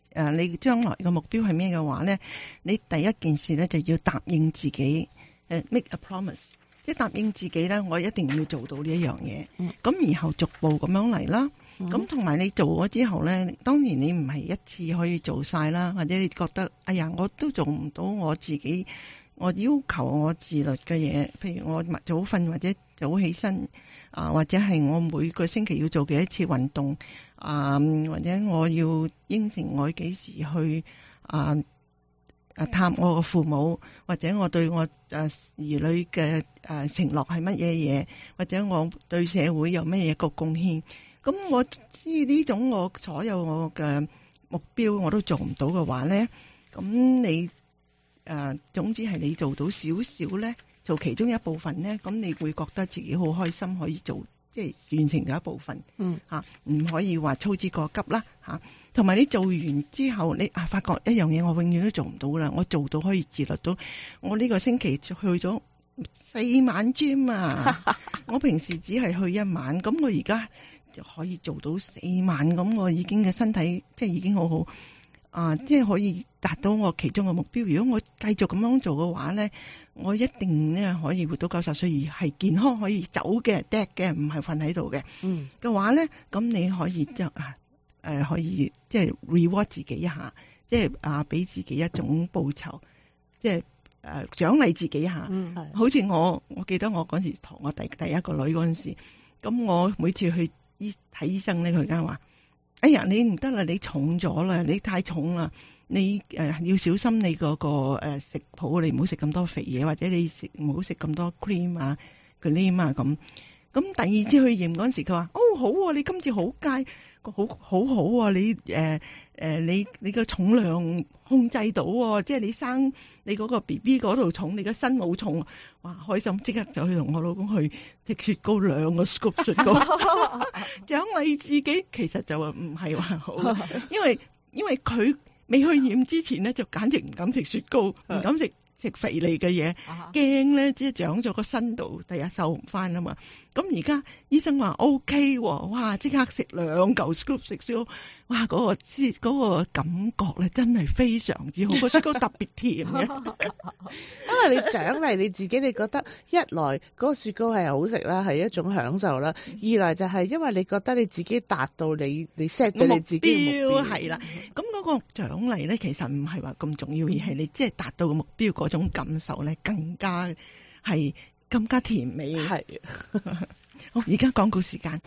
誒你將來嘅目標係咩嘅話咧，你第一件事咧就要答應自己，誒 make a promise，即係答應自己咧，我一定要做到呢一樣嘢。咁、嗯、然後逐步咁樣嚟啦。咁同埋你做咗之後咧，當然你唔係一次可以做晒啦，或者你覺得哎呀我都做唔到我自己，我要求我自律嘅嘢，譬如我早瞓或者早起身啊，或者係我每個星期要做幾多次運動啊，或者我要應承我幾時去啊啊探我嘅父母，或者我對我誒兒女嘅誒承諾係乜嘢嘢，或者我對社會有乜嘢個貢獻。咁我知呢種我所有我嘅目標我都做唔到嘅話咧，咁你誒、呃、總之係你做到少少咧，做其中一部分咧，咁你會覺得自己好開心，可以做即係完成咗一部分。嗯嚇，唔、啊、可以話操之過急啦嚇。同、啊、埋你做完之後，你啊發覺一樣嘢我永遠都做唔到啦，我做到可以自律到，我呢個星期去咗四晚 gym 啊，我平時只係去一晚，咁我而家就可以做到四晚，咁我已經嘅身體即係已經好好啊，即係可以達到我其中嘅目標。如果我繼續咁樣做嘅話咧，我一定咧可以活到九十歲，而係健康可以走嘅 dead 嘅，唔係瞓喺度嘅。嗯嘅話咧，咁你可以即係啊誒可以即係 reward 自己一下，即係啊俾自己一種報酬，即係誒獎勵自己一下。嗯，係。好似我我記得我嗰時同我第第一個女嗰陣時，咁我每次去醫睇醫生咧，佢而家話：哎呀，你唔得啦，你重咗啦，你太重啦，你誒、呃、要小心你嗰、那個誒、呃、食譜，你唔好食咁多肥嘢，或者你食唔好食咁多 cream 啊、cream 啊咁。咁第二次去驗嗰陣時，佢話：哦好啊，你今次好佳，好好好啊，你誒誒、呃呃、你你個重量控制到喎，即係你生你嗰個 B B 嗰度重，你個身冇重，哇開心，即刻就去同我老公去食雪糕兩個 scoop 雪糕，獎勵自己。其實就話唔係話好，因為因為佢未去驗之前咧，就簡直唔敢食雪糕，唔敢食食肥膩嘅嘢，驚咧即係長咗個身度，第日瘦唔翻啊嘛。咁而家醫生話 O K 喎，哇！即刻食兩嚿 scoop 食雪糕，哇！嗰、那個嗰、那個感覺咧真係非常之好，個雪糕特別甜嘅。 因為你獎勵你自己，你覺得一來嗰個雪糕係好食啦，係一種享受啦；二來就係因為你覺得你自己達到你你 set 俾你自己嘅目標係啦。咁嗰個獎勵咧，其實唔係話咁重要，而係你即係達到個目標嗰種感受咧，更加係更加甜美。係。好，而家廣告時間。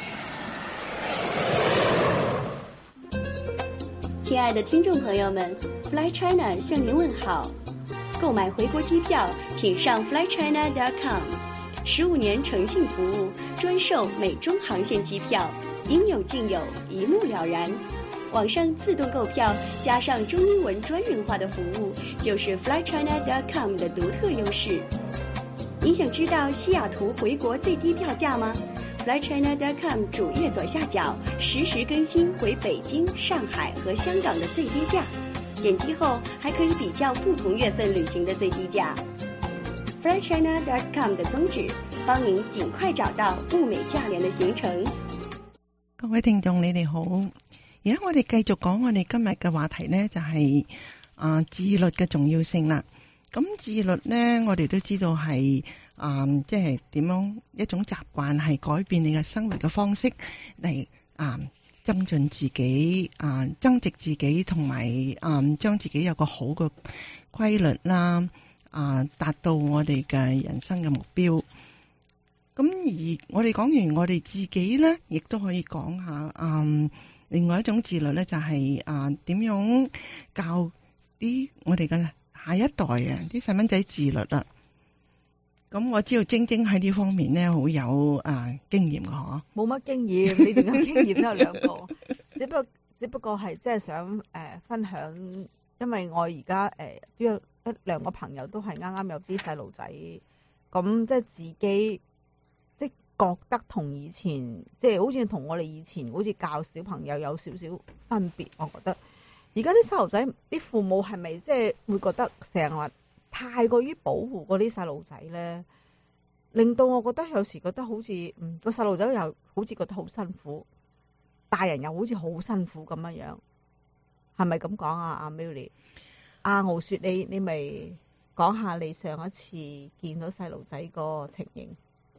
親愛的聽眾朋友們 ，Fly China 向您問好。購買回國機票，請上 fly china dot com。十五年誠信服務，專售美中航線機票，應有盡有，一目了然。網上自動購票，加上中英文專人化的服務，就是 fly china dot com 的獨特優勢。你想知道西雅圖回國最低票價嗎？ fly china dot com 主頁左下角實時更新回北京、上海和香港的最低價，點擊後還可以比較不同月份旅行的最低價。fly china dot com 的宗旨，幫您盡快找到物美價廉的行程。 各位聽眾，你哋好，而家我哋繼續講我哋今日嘅話題呢，就係、是、啊、呃、自律嘅重要性啦。咁自律呢，我哋都知道係啊、呃，即係點樣一種習慣，係改變你嘅生活嘅方式嚟啊，增進自己啊、呃，增值自己，同埋啊，將自己有個好嘅規律啦，啊、呃，達到我哋嘅人生嘅目標。咁而我哋講完我哋自己咧，亦都可以講下，嗯，另外一種自律咧，就係啊，點樣教啲我哋嘅下一代啊，啲細蚊仔自律啦。咁我知道晶晶喺呢方面咧好有啊經驗嘅嗬。 冇乜經驗，你哋嘅經驗都有兩個，只不過只不過係即係想誒、呃、分享，因為我而家誒都有一兩個朋友都係啱啱有啲細路仔，咁即係自己即係覺得同以前即係好似同我哋以前好似教小朋友有少少分別，我覺得而家啲細路仔啲父母係咪即係會覺得成日話太過於保護嗰啲細路仔咧，令到我覺得有時覺得好似嗯個細路仔又好似覺得好辛苦，大人又好似好辛苦咁樣樣係咪咁講啊？阿 Milly， 阿傲雪，你你咪講下你上一次見到細路仔個情形。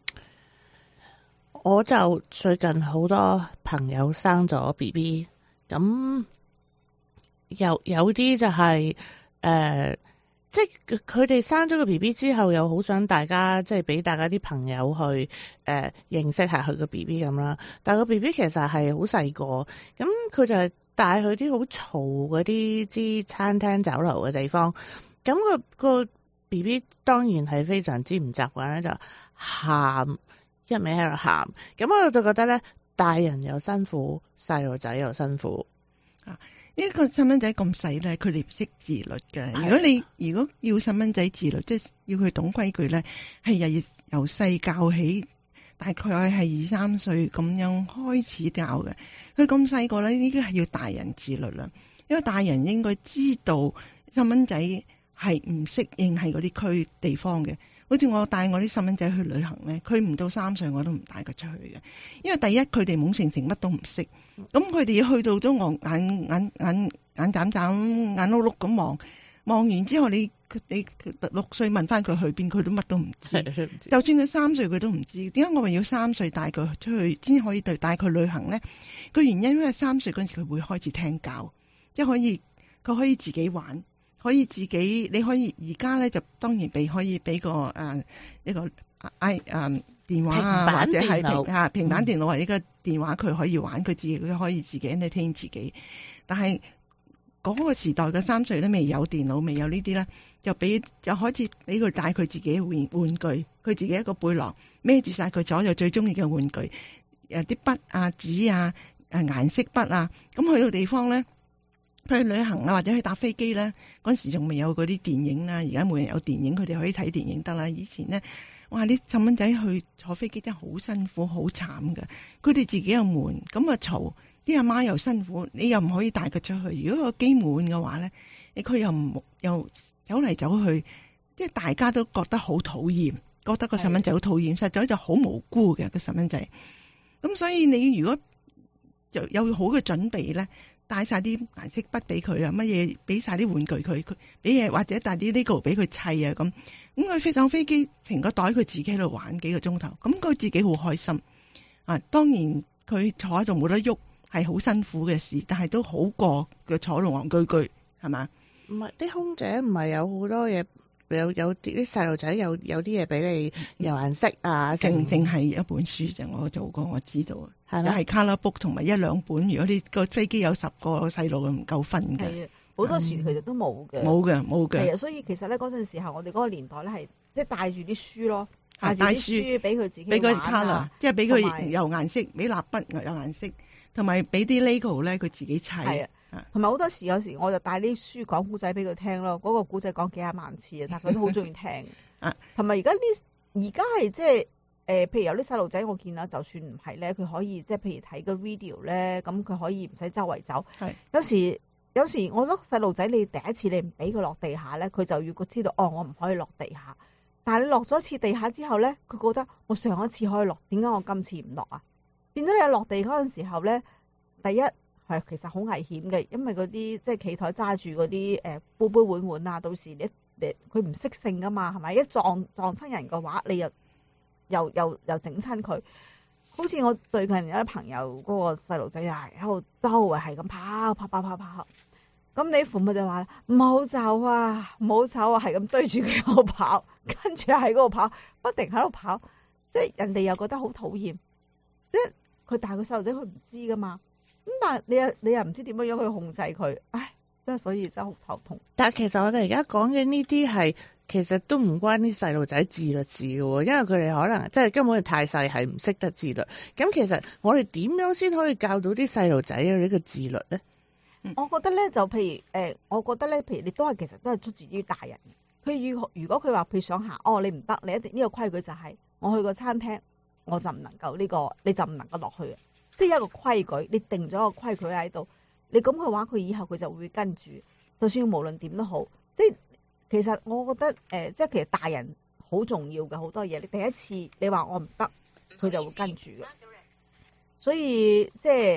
我就最近好多朋友生咗 B B， 咁有有啲就係、是、誒。呃即係佢哋生咗個 B B 之後，又好想大家即係俾大家啲朋友去誒、呃、認識下佢個 B B 咁啦。但係個 B B 其實係好細個，咁佢就係帶去啲好嘈嗰啲啲餐廳酒樓嘅地方。咁、個個 B B 當然係非常之唔習慣咧，就喊一味喺度喊。咁我就覺得咧，大人又辛苦，細路仔又辛苦啊。呢個細蚊仔咁細咧，佢哋唔識自律嘅。如果你如果要細蚊仔自律，即係要佢懂規矩咧，係由由細教起，大概係二三歲咁樣開始教嘅。佢咁細個咧，呢啲係要大人自律啦。因為大人應該知道細蚊仔係唔適應係嗰啲區地方嘅。好似我帶我啲細蚊仔去旅行咧，佢唔到三歲我都唔帶佢出去嘅，因為第一佢哋懵成成乜都唔識，咁佢哋去到都眼眼眼眼眼眨眨眼碌碌咁望，望完之後你你六歲問翻佢去邊，佢都乜都唔知，就算佢三歲佢都唔知。點解我話要三歲帶佢出去先可以對帶佢旅行咧？個原因因為三歲嗰陣時佢會開始聽教，即係可以佢可以自己玩。可以自己，你可以而家咧就當然俾可以俾個誒一個 i 誒電話啊，或者係平啊平板電腦或者一個電話佢可以玩，佢自己佢可以自己 entertain 自己。但係嗰個時代嘅三歲咧未有電腦，未有呢啲咧，就俾就開始俾佢帶佢自己玩玩具，佢自己一個背囊孭住晒佢所有最中意嘅玩具，誒啲筆啊紙啊誒顏色筆啊，咁去到地方咧。去旅行啦，或者去搭飛機啦，嗰陣時仲未有嗰啲電影啦，而家每人有電影，佢哋可以睇電影得啦。以前咧，哇！啲細蚊仔去坐飛機真係好辛苦，好慘噶。佢哋自己又悶，咁啊嘈，啲阿媽又辛苦，你又唔可以帶佢出去。如果個機滿嘅話咧，你佢又唔又走嚟走去，即係大家都覺得好討厭，覺得個細蚊仔好討厭，實在就好無辜嘅個細蚊仔。咁所以你如果有有好嘅準備咧。帶晒啲顏色筆俾佢啊，乜嘢俾晒啲玩具佢，佢俾嘢或者帶啲 Lego 俾佢砌啊咁，咁佢飛上飛機，成個袋佢自己喺度玩幾個鐘頭，咁佢自己好開心啊。當然佢坐喺度冇得喐，係好辛苦嘅事，但係都好過佢坐度戇居居，係嘛？ 唔係啲空姐唔係有好多嘢，有有啲細路仔有有啲嘢俾你油顏色啊， 淨淨係一本書就我做過，我知道啊。 係就係 color book 同埋一兩本，如果你個飛機有十個細路唔夠分嘅。 係啊，好多時其實都冇嘅。 冇嘅，冇嘅。 係啊，所以其實咧嗰陣時候，我哋嗰個年代咧係即係帶住啲書咯， 帶帶住啲書俾佢自己俾佢玩 color，即係俾佢油顏色，俾蠟筆有顏色，同埋俾啲 Lego 咧佢自己砌。 係啊，同埋好多時有時我就帶啲書講古仔俾佢聽咯，嗰、嗰個古仔講幾廿萬次啊，但係佢都好中意聽。啊，同埋而家啲而家係即係。誒、呃，譬如有啲細路仔，我見啦，就算唔係咧，佢可以即係譬如睇個 video 咧，咁佢可以唔使周圍走。係有時有時，我覺得細路仔你第一次你唔俾佢落地下咧，佢就要知道哦，我唔可以落地下。但係你落咗一次地下之後咧，佢覺得我上一次可以落，點解我今次唔落啊？變咗你一落地嗰陣時候咧，第一係其實好危險嘅，因為嗰啲即係企台揸住嗰啲誒杯杯碗碗啊，到時你你佢唔識性噶嘛，係咪？一撞撞親人嘅話，你又又又又整親佢，好似我最近有啲朋友嗰個細路仔又係喺度周圍係咁跑跑跑跑跑，咁你父母就話唔好走啊，唔好走啊，係咁追住佢喺度跑，跟住喺嗰度跑，不停喺度跑，即係人哋又覺得好討厭，即係佢大個細路仔佢唔知噶嘛，咁但係你又你又唔知點樣樣去控制佢，唉，真係所以真係好頭痛。 但係其實我哋而家講嘅呢啲係。其實都唔關啲細路仔自律事嘅，因為佢哋可能即係根本太細，係唔識得自律。咁其實我哋點樣先可以教到啲細路仔嘅呢個自律咧？ 我覺得咧就譬如誒、呃，我覺得咧，譬如你都係其實都係出自於大人。佢如如果佢話佢想行，哦，你唔得，你一定呢、這個規矩就係、是、我去個餐廳，我就唔能夠呢、這個，你就唔能夠落去。即係一個規矩，你定咗個規矩喺度，你咁嘅話，佢以後佢就會跟住，就算無論點都好，即係。其實我覺得誒、呃，即係其實大人好重要嘅，好多嘢。你第一次你話我唔得，佢就會跟住嘅。所以即係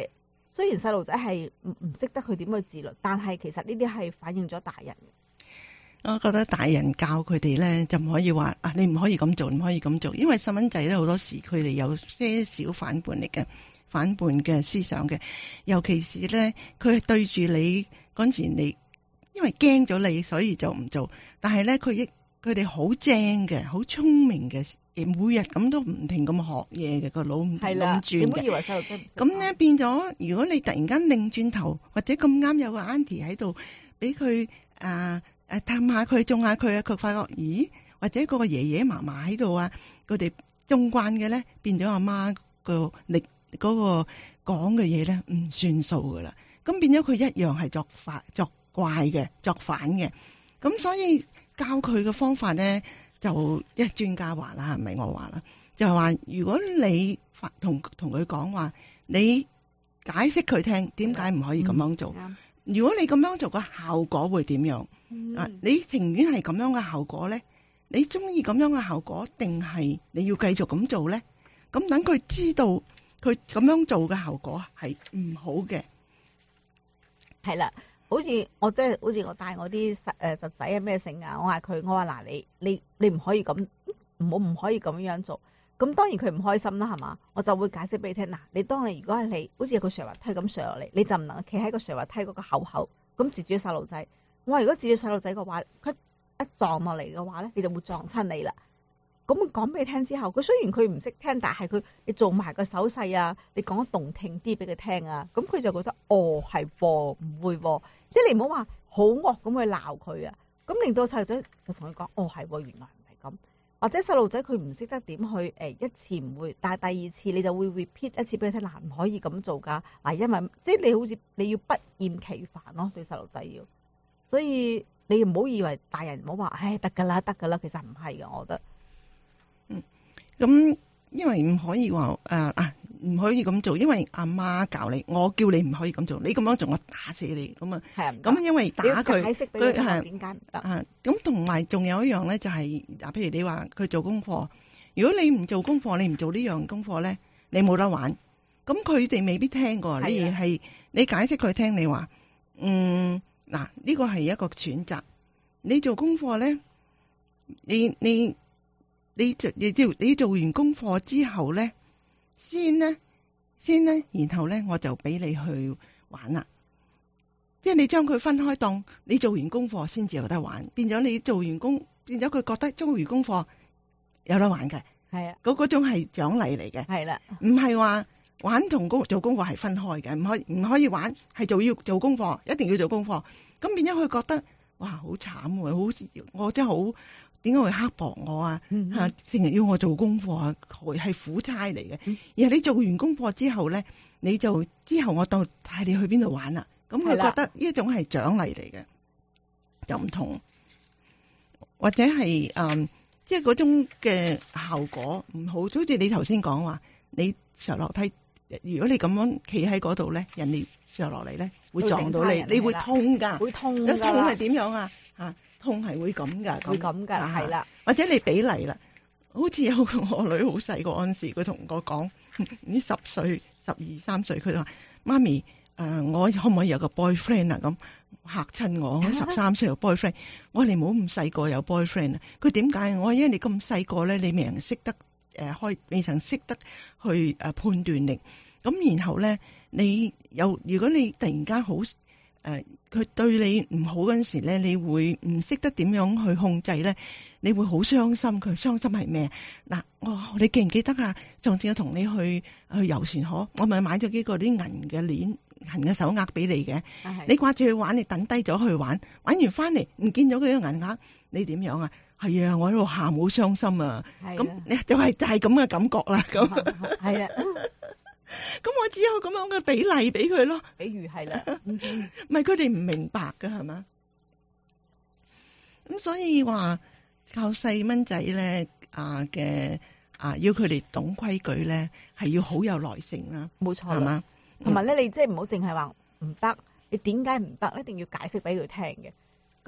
雖然細路仔係唔唔識得佢點去自律，但係其實呢啲係反映咗大人嘅。 我覺得大人教佢哋咧就唔可以話啊，你唔可以咁做，唔可以咁做，因為細蚊仔咧好多時佢哋有些少反叛力嘅。反叛嘅思想嘅，尤其是咧，佢係對住你嗰陣時，你因為驚咗你，所以就唔做。但係咧，佢亦佢哋好精嘅，好聰明嘅，每日咁都唔停咁學嘢嘅，個腦唔停咁轉嘅。 你唔好以為細路仔唔識。 咁咧變咗，如果你突然間擰轉頭，或者咁啱有個 auntie 喺度，俾佢啊誒探下佢，種下佢啊，佢發覺咦，或者嗰個爺爺嫲嫲喺度啊，佢哋種慣嘅咧，變咗阿媽個力。嗰個講嘅嘢咧唔算數噶啦，咁變咗佢一樣係作法作怪嘅，作反嘅。咁所以教佢嘅方法咧，就一專家話啦，唔係我話啦，就係話如果你同同佢講話，你解釋佢聽點解唔可以咁樣做。 嗯、 如果你咁樣做嘅效果會點樣？ 嗯、 啊，你情願係咁樣嘅效果咧？你中意咁樣嘅效果，定係你要繼續咁做咧？咁等佢知道。佢咁樣做嘅效果係唔好嘅， 係啦，好似我即係好似我帶我啲誒侄仔啊咩性啊，我話佢，我話嗱你你你唔可以咁，唔好唔可以咁樣做。咁當然佢唔開心啦，係嘛？我就會解釋俾你聽。嗱，你當你如果係你好似有個上滑梯咁上落嚟，你就唔能企喺個上滑梯嗰個口口咁截住細路仔。我話如果截住細路仔嘅話，佢一撞落嚟嘅話咧，你就會撞親你啦。咁講俾你聽之後，佢雖然佢唔識聽，但係佢你做埋個手勢啊，你講得動聽啲俾佢聽啊，咁佢就覺得哦係噃，唔會喎，即係你唔好話好惡咁去鬧佢啊，咁令到細路仔就同佢講哦係喎，原來唔係咁，或者細路仔佢唔識得點去誒一次唔會，但係第二次你就會 repeat 一次俾佢聽，嗱唔可以咁做㗎，嗱因為即係你好似你要不厭其煩咯，對細路仔要，所以你唔好以為大人唔好話唉得㗎啦得㗎啦，其實唔係㗎，我覺得。 咁因為唔可以話誒啊唔可以咁做，因為阿媽教你，我叫你唔可以咁做，你咁樣做我打死你咁啊。係啊，咁因為打佢， 解釋俾佢聽點解唔得啊？咁同埋仲有一樣咧，就係嗱，譬如你話佢做功課，如果你唔做功課，你唔做呢樣功課咧，你冇得玩。咁佢哋未必聽過，你係你解釋佢聽，你話嗯嗱呢個係一個選擇，你做功課咧，你你。你做你做你做完功課之後咧，先咧，先咧，然後咧我就俾你去玩啦。即係你將佢分開當你做完功課先至有得玩，變咗你做完功，變咗佢覺得做完功課有得玩嘅。係啊，嗰嗰種係獎勵嚟嘅。係啦，唔係話玩同功做功課係分開嘅，唔可以唔可以玩，係做要做功課，一定要做功課。咁變咗佢覺得哇好慘喎，好似我真係好。點解會刻薄我啊？吓，成日要我做功課啊，係苦差嚟嘅。嗯、而係你做完功課之後咧，你就之後我當帶你去邊度玩啦。咁佢覺得呢一種係獎勵嚟嘅，就唔同，或者係誒，即係嗰種嘅效果唔好。好似你頭先講話，你上樓梯，如果你咁樣企喺嗰度咧，人哋上落嚟咧會撞到你，你會痛噶，會痛噶。痛係點樣啊？吓？痛係會咁噶，會咁噶，係啦。或者你比例啦，好似有我女好細個嗰陣時，佢同我講，呢十歲、十二三歲，佢就話：媽咪，誒、呃，我可唔可以有個 boyfriend 啊？咁嚇親我，我十三歲有 boyfriend，我哋冇咁細個有 boyfriend 啊。佢點解？我話因為你咁細個咧，你未曾識得誒開，未曾識得去誒判斷力。咁然後咧，你有如果你突然間好。誒，佢、呃、對你唔好嗰陣時咧，你會唔識得點樣去控制咧？你會好傷心。佢傷心係咩？嗱，我你記唔記得啊？上次我同你去去遊船河，我咪買咗幾個啲銀嘅鏈、銀嘅手鐲俾你嘅。啊、你掛住去玩，你等低咗去玩，玩完翻嚟唔見咗嗰啲銀鐲，你點樣啊？係啊，我喺度喊，好傷心啊！咁你就係就係咁嘅感覺啦。咁係啊。咁我只有咁樣嘅比例俾佢咯，比如係啦，唔係佢哋唔明白噶係嘛？咁所以話教細蚊仔咧啊嘅啊，要佢哋懂規矩咧，係要好有耐性啦，冇錯係嘛？同埋咧，你即係唔好淨係話唔得，你點解唔得？一定要解釋俾佢聽嘅。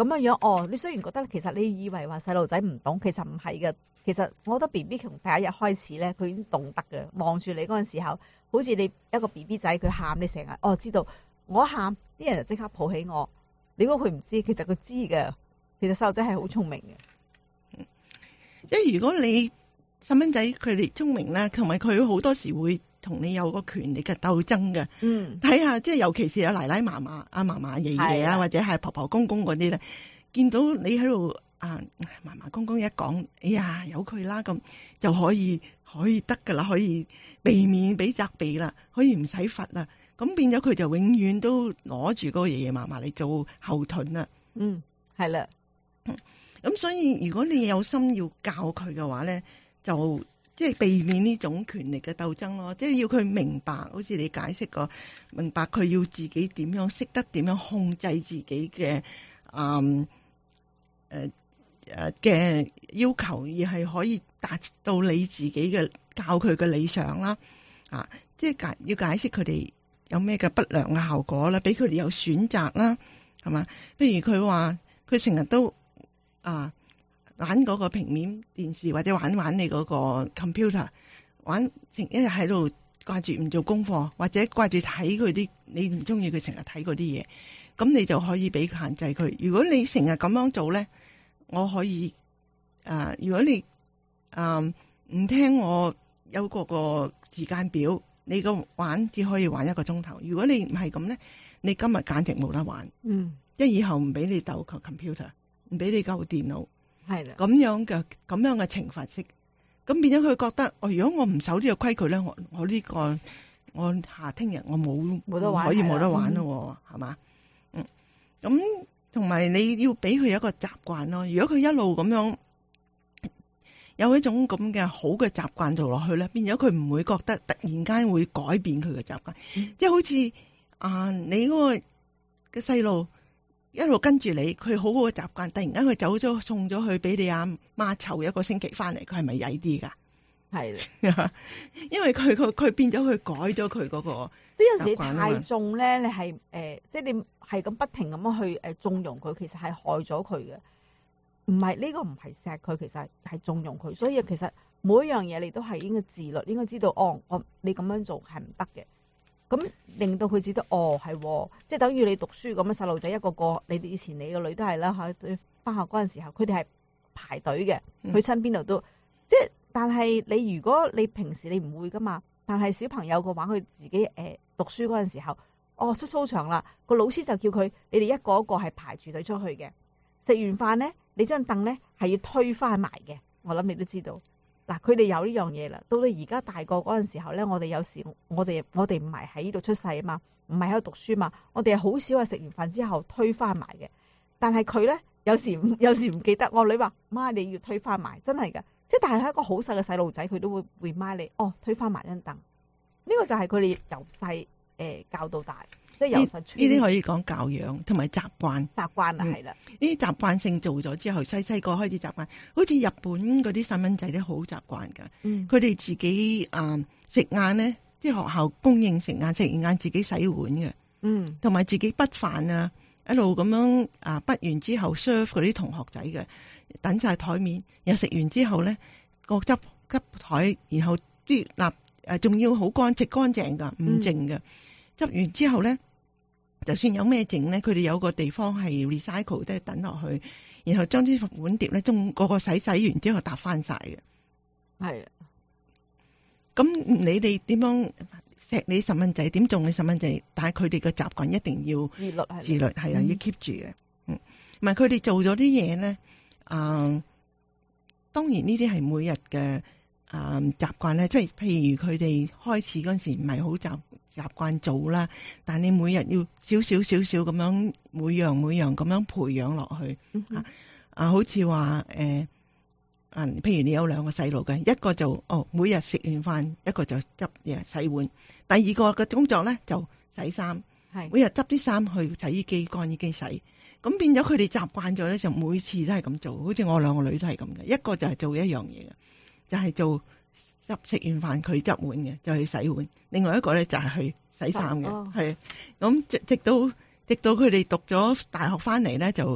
咁樣樣哦，你雖然覺得其實你以為話細路仔唔懂，其實唔係嘅。其實我覺得 B B 從第一日開始咧，佢已經懂得嘅。望住你嗰陣時候，好似你一個 B B 仔，佢喊你成日哦知道我一喊，啲人就即刻抱起我。你估佢唔知，其實佢知嘅。其實細路仔係好聰明嘅。 即係如果你細蚊仔佢哋聰明啦，同埋佢好多時會同你有個權力嘅鬥爭嘅。 嗯， 睇下即係尤其是有奶奶嫲嫲、阿嫲嫲、爺爺啊，或者係婆婆公公嗰啲咧，見到你喺度啊嫲嫲公公一講，哎呀由佢啦，咁就可以可以得噶啦，可以避免俾責備啦，可以唔使罰啦。咁變咗佢就永遠都攞住嗰個爺爺嫲嫲嚟做後盾啦。 嗯，係啦。 咁所以如果你有心要教佢嘅話咧，就即係避免呢種權力嘅鬥爭咯，即係要佢明白，好似你解釋過，明白佢要自己點樣識得點樣控制自己嘅誒誒誒嘅要求，而係可以達到你自己嘅教佢嘅理想啦。啊，即係解要解釋佢哋有咩嘅不良嘅效果啦，俾佢哋有選擇啦，係嘛？譬如佢話佢成日都啊玩嗰個平面電視，或者玩玩你嗰個 computer， 玩成一日喺度掛住唔做功課，或者掛住睇佢啲你唔中意佢成日睇嗰啲嘢，咁你就可以俾限制佢。如果你成日咁樣做咧，我可以啊，如果你啊唔聽我有個個時間表，你個玩只可以玩一個鐘頭。如果你唔係咁咧，你今日簡直冇得玩。 嗯， 即係以後唔俾你鬥個 computer， 唔俾你鬥電腦。 係啦， 咁樣嘅咁樣嘅懲罰式，咁變咗佢覺得，哦，如果我唔守呢個規矩咧，我我呢、這個我下聽日我冇冇得玩， 可以冇得玩咯，係嘛？嗯，咁同埋你要俾佢有一個習慣咯。如果佢一路咁樣有一種咁嘅好嘅習慣做落去咧，變咗佢唔會覺得突然間會改變佢嘅習慣， 嗯、 即係好似啊、呃、你嗰個嘅細路。一路跟住你，佢好好嘅習慣，突然間佢走咗送咗去俾你阿媽湊一個星期翻嚟，佢係咪曳啲噶？係啦，因為佢佢佢變咗佢改咗佢嗰個， 即係有時你太縱咧，你係誒、呃，即係你係咁不停咁樣去誒縱容佢，其實係害咗佢嘅。唔係呢個唔係錫佢，其實係縱容佢。所以其實每一樣嘢你都係應該自律，應該知道哦，我你咁樣做係唔得嘅。咁令到佢知道哦係，即係等於你讀書咁樣，細路仔一個個，你哋以前你個女都係啦嚇，翻學嗰陣時候，佢哋係排隊嘅，去親邊度都，即係但係你如果你平時你唔會噶嘛，但係小朋友嘅話，佢自己誒、呃、讀書嗰陣時候，哦出操場啦，個老師就叫佢，你哋一個一個係排住隊出去嘅，食完飯咧，你張凳咧係要推翻埋嘅，我諗你都知道。嗱，佢哋有呢樣嘢啦。到到而家大個嗰陣時候咧，我哋有時我哋我哋唔係喺呢度出世啊嘛，唔係喺度讀書嘛，我哋係好少係食完飯之後推翻埋嘅。但係佢咧有時有時唔記得，我女話媽你要推翻埋，真係㗎。即係但係一個好細嘅細路仔，佢都會會媽你哦推翻埋張凳。呢個就係佢哋由細誒教到大。即係由細呢啲可以講教養同埋習慣， 習慣啊係啦。 呢啲習慣性做咗之後，細細個開始習慣，好似日本嗰啲細蚊仔都好習慣㗎。嗯，佢哋自己啊食晏咧，即係學校供應食晏，食完晏自己洗碗嘅。嗯，同埋自己畢飯啊，一路咁樣啊畢完之後 serve 嗰啲同學仔嘅，等晒台面，又食完之後咧個執執台，然後啲立誒仲要好乾淨乾淨㗎，唔淨嘅。執、嗯、完之後咧。就算有咩整咧，佢哋有個地方係 recycle，即係等落去，然後將啲碗碟咧，中個個洗洗完之後搭翻晒嘅。係啊，咁你哋點樣錫你細蚊仔？點做你細蚊仔？但係佢哋嘅習慣一定要自律，自律係啊，要 keep 住嘅。嗯，唔係佢哋做咗啲嘢咧，啊、呃，當然呢啲係每日嘅啊習慣咧，即係譬如佢哋開始嗰陣時唔係好習習慣做啦，但你每日要少少少少咁樣，每樣每樣咁樣培養落去、嗯、啊啊，好似話誒啊，譬如你有兩個細路嘅，一個就哦每日食完飯，一個就執嘢洗碗，第二個嘅工作咧就洗衫，係每日執啲衫去洗衣機、乾衣機洗，咁變咗佢哋習慣咗咧，就每次都係咁做，好似我兩個女都係咁嘅，一個就係做一樣嘢嘅，就係、是、做。執食完飯佢執碗嘅就去洗碗，另外一個咧就係去洗衫嘅，係咁直直到直到佢哋讀咗大學翻嚟咧，就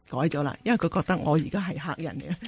改咗啦，因為佢覺得我而家係客人嚟。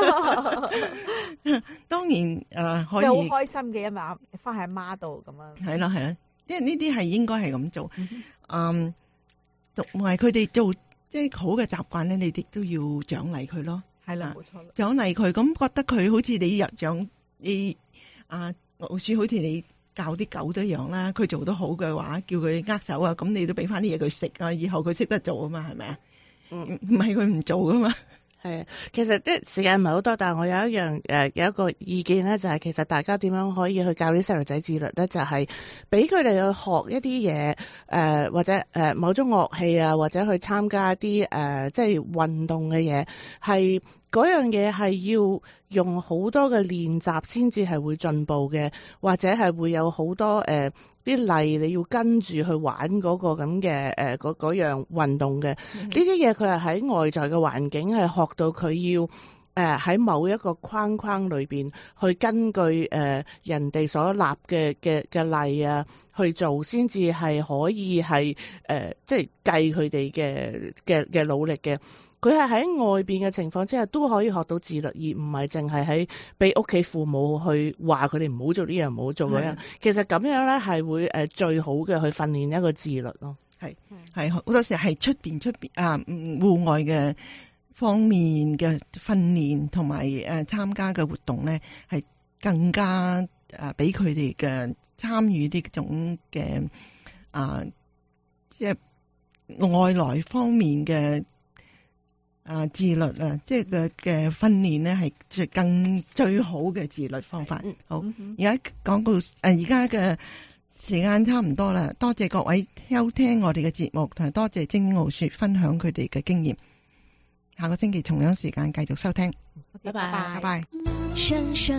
當然誒、呃、可以好開心嘅一晚，翻喺媽度咁樣。 係啦係啦，因為呢啲係應該係咁做。 嗯嗯，同埋佢哋做即係好嘅習慣咧，你哋都要獎勵佢咯。 係啦，冇錯啦。 獎勵佢，咁覺得佢好似你入獎你啊老鼠，好似你教啲狗都一樣啦。佢做得好嘅話，叫佢握手啊，咁你都俾翻啲嘢佢食啊，以後佢識得做啊嘛，係咪啊？ 嗯， 唔係佢唔做噶嘛。 係啊，其實啲時間唔係好多，但係我有一樣誒、呃、有一個意見咧，就係、是、其實大家點樣可以去教啲細路仔自律咧，就係俾佢哋去學一啲嘢誒，或者誒、呃、某種樂器啊，或者去參加一啲誒、呃、即係運動嘅嘢，係嗰樣嘢係要用好多嘅練習先至係會進步嘅，或者係會有好多誒啲例你要跟住去玩嗰個咁嘅誒嗰嗰樣運動嘅，呢啲嘢佢係喺外在嘅環境係學到佢要誒喺、呃、某一個框框裏邊去根據誒、呃、人哋所立嘅嘅嘅例啊去做，先至係可以係誒、呃、即係計佢哋嘅嘅嘅努力嘅。佢係喺外邊嘅情況之下都可以學到自律，而唔係淨係喺俾屋企父母去話佢哋唔好做呢樣唔好做嗰樣。其實咁樣咧係會誒最好嘅去訓練一個自律咯。 係係好多時係出邊出邊啊戶外嘅方面嘅訓練同埋誒參加嘅活動咧，係更加誒俾佢哋嘅參與呢種嘅啊即係外來方面嘅。啊，自律啊，即係嘅嘅訓練咧，係最更最好嘅自律方法。 嗯、 好， 嗯、 而家講到誒，而家嘅時間差唔多啦，多謝各位收聽我哋嘅節目，同埋多謝精英傲雪分享佢哋嘅經驗。下個星期同樣時間繼續收聽， 拜拜， 拜拜。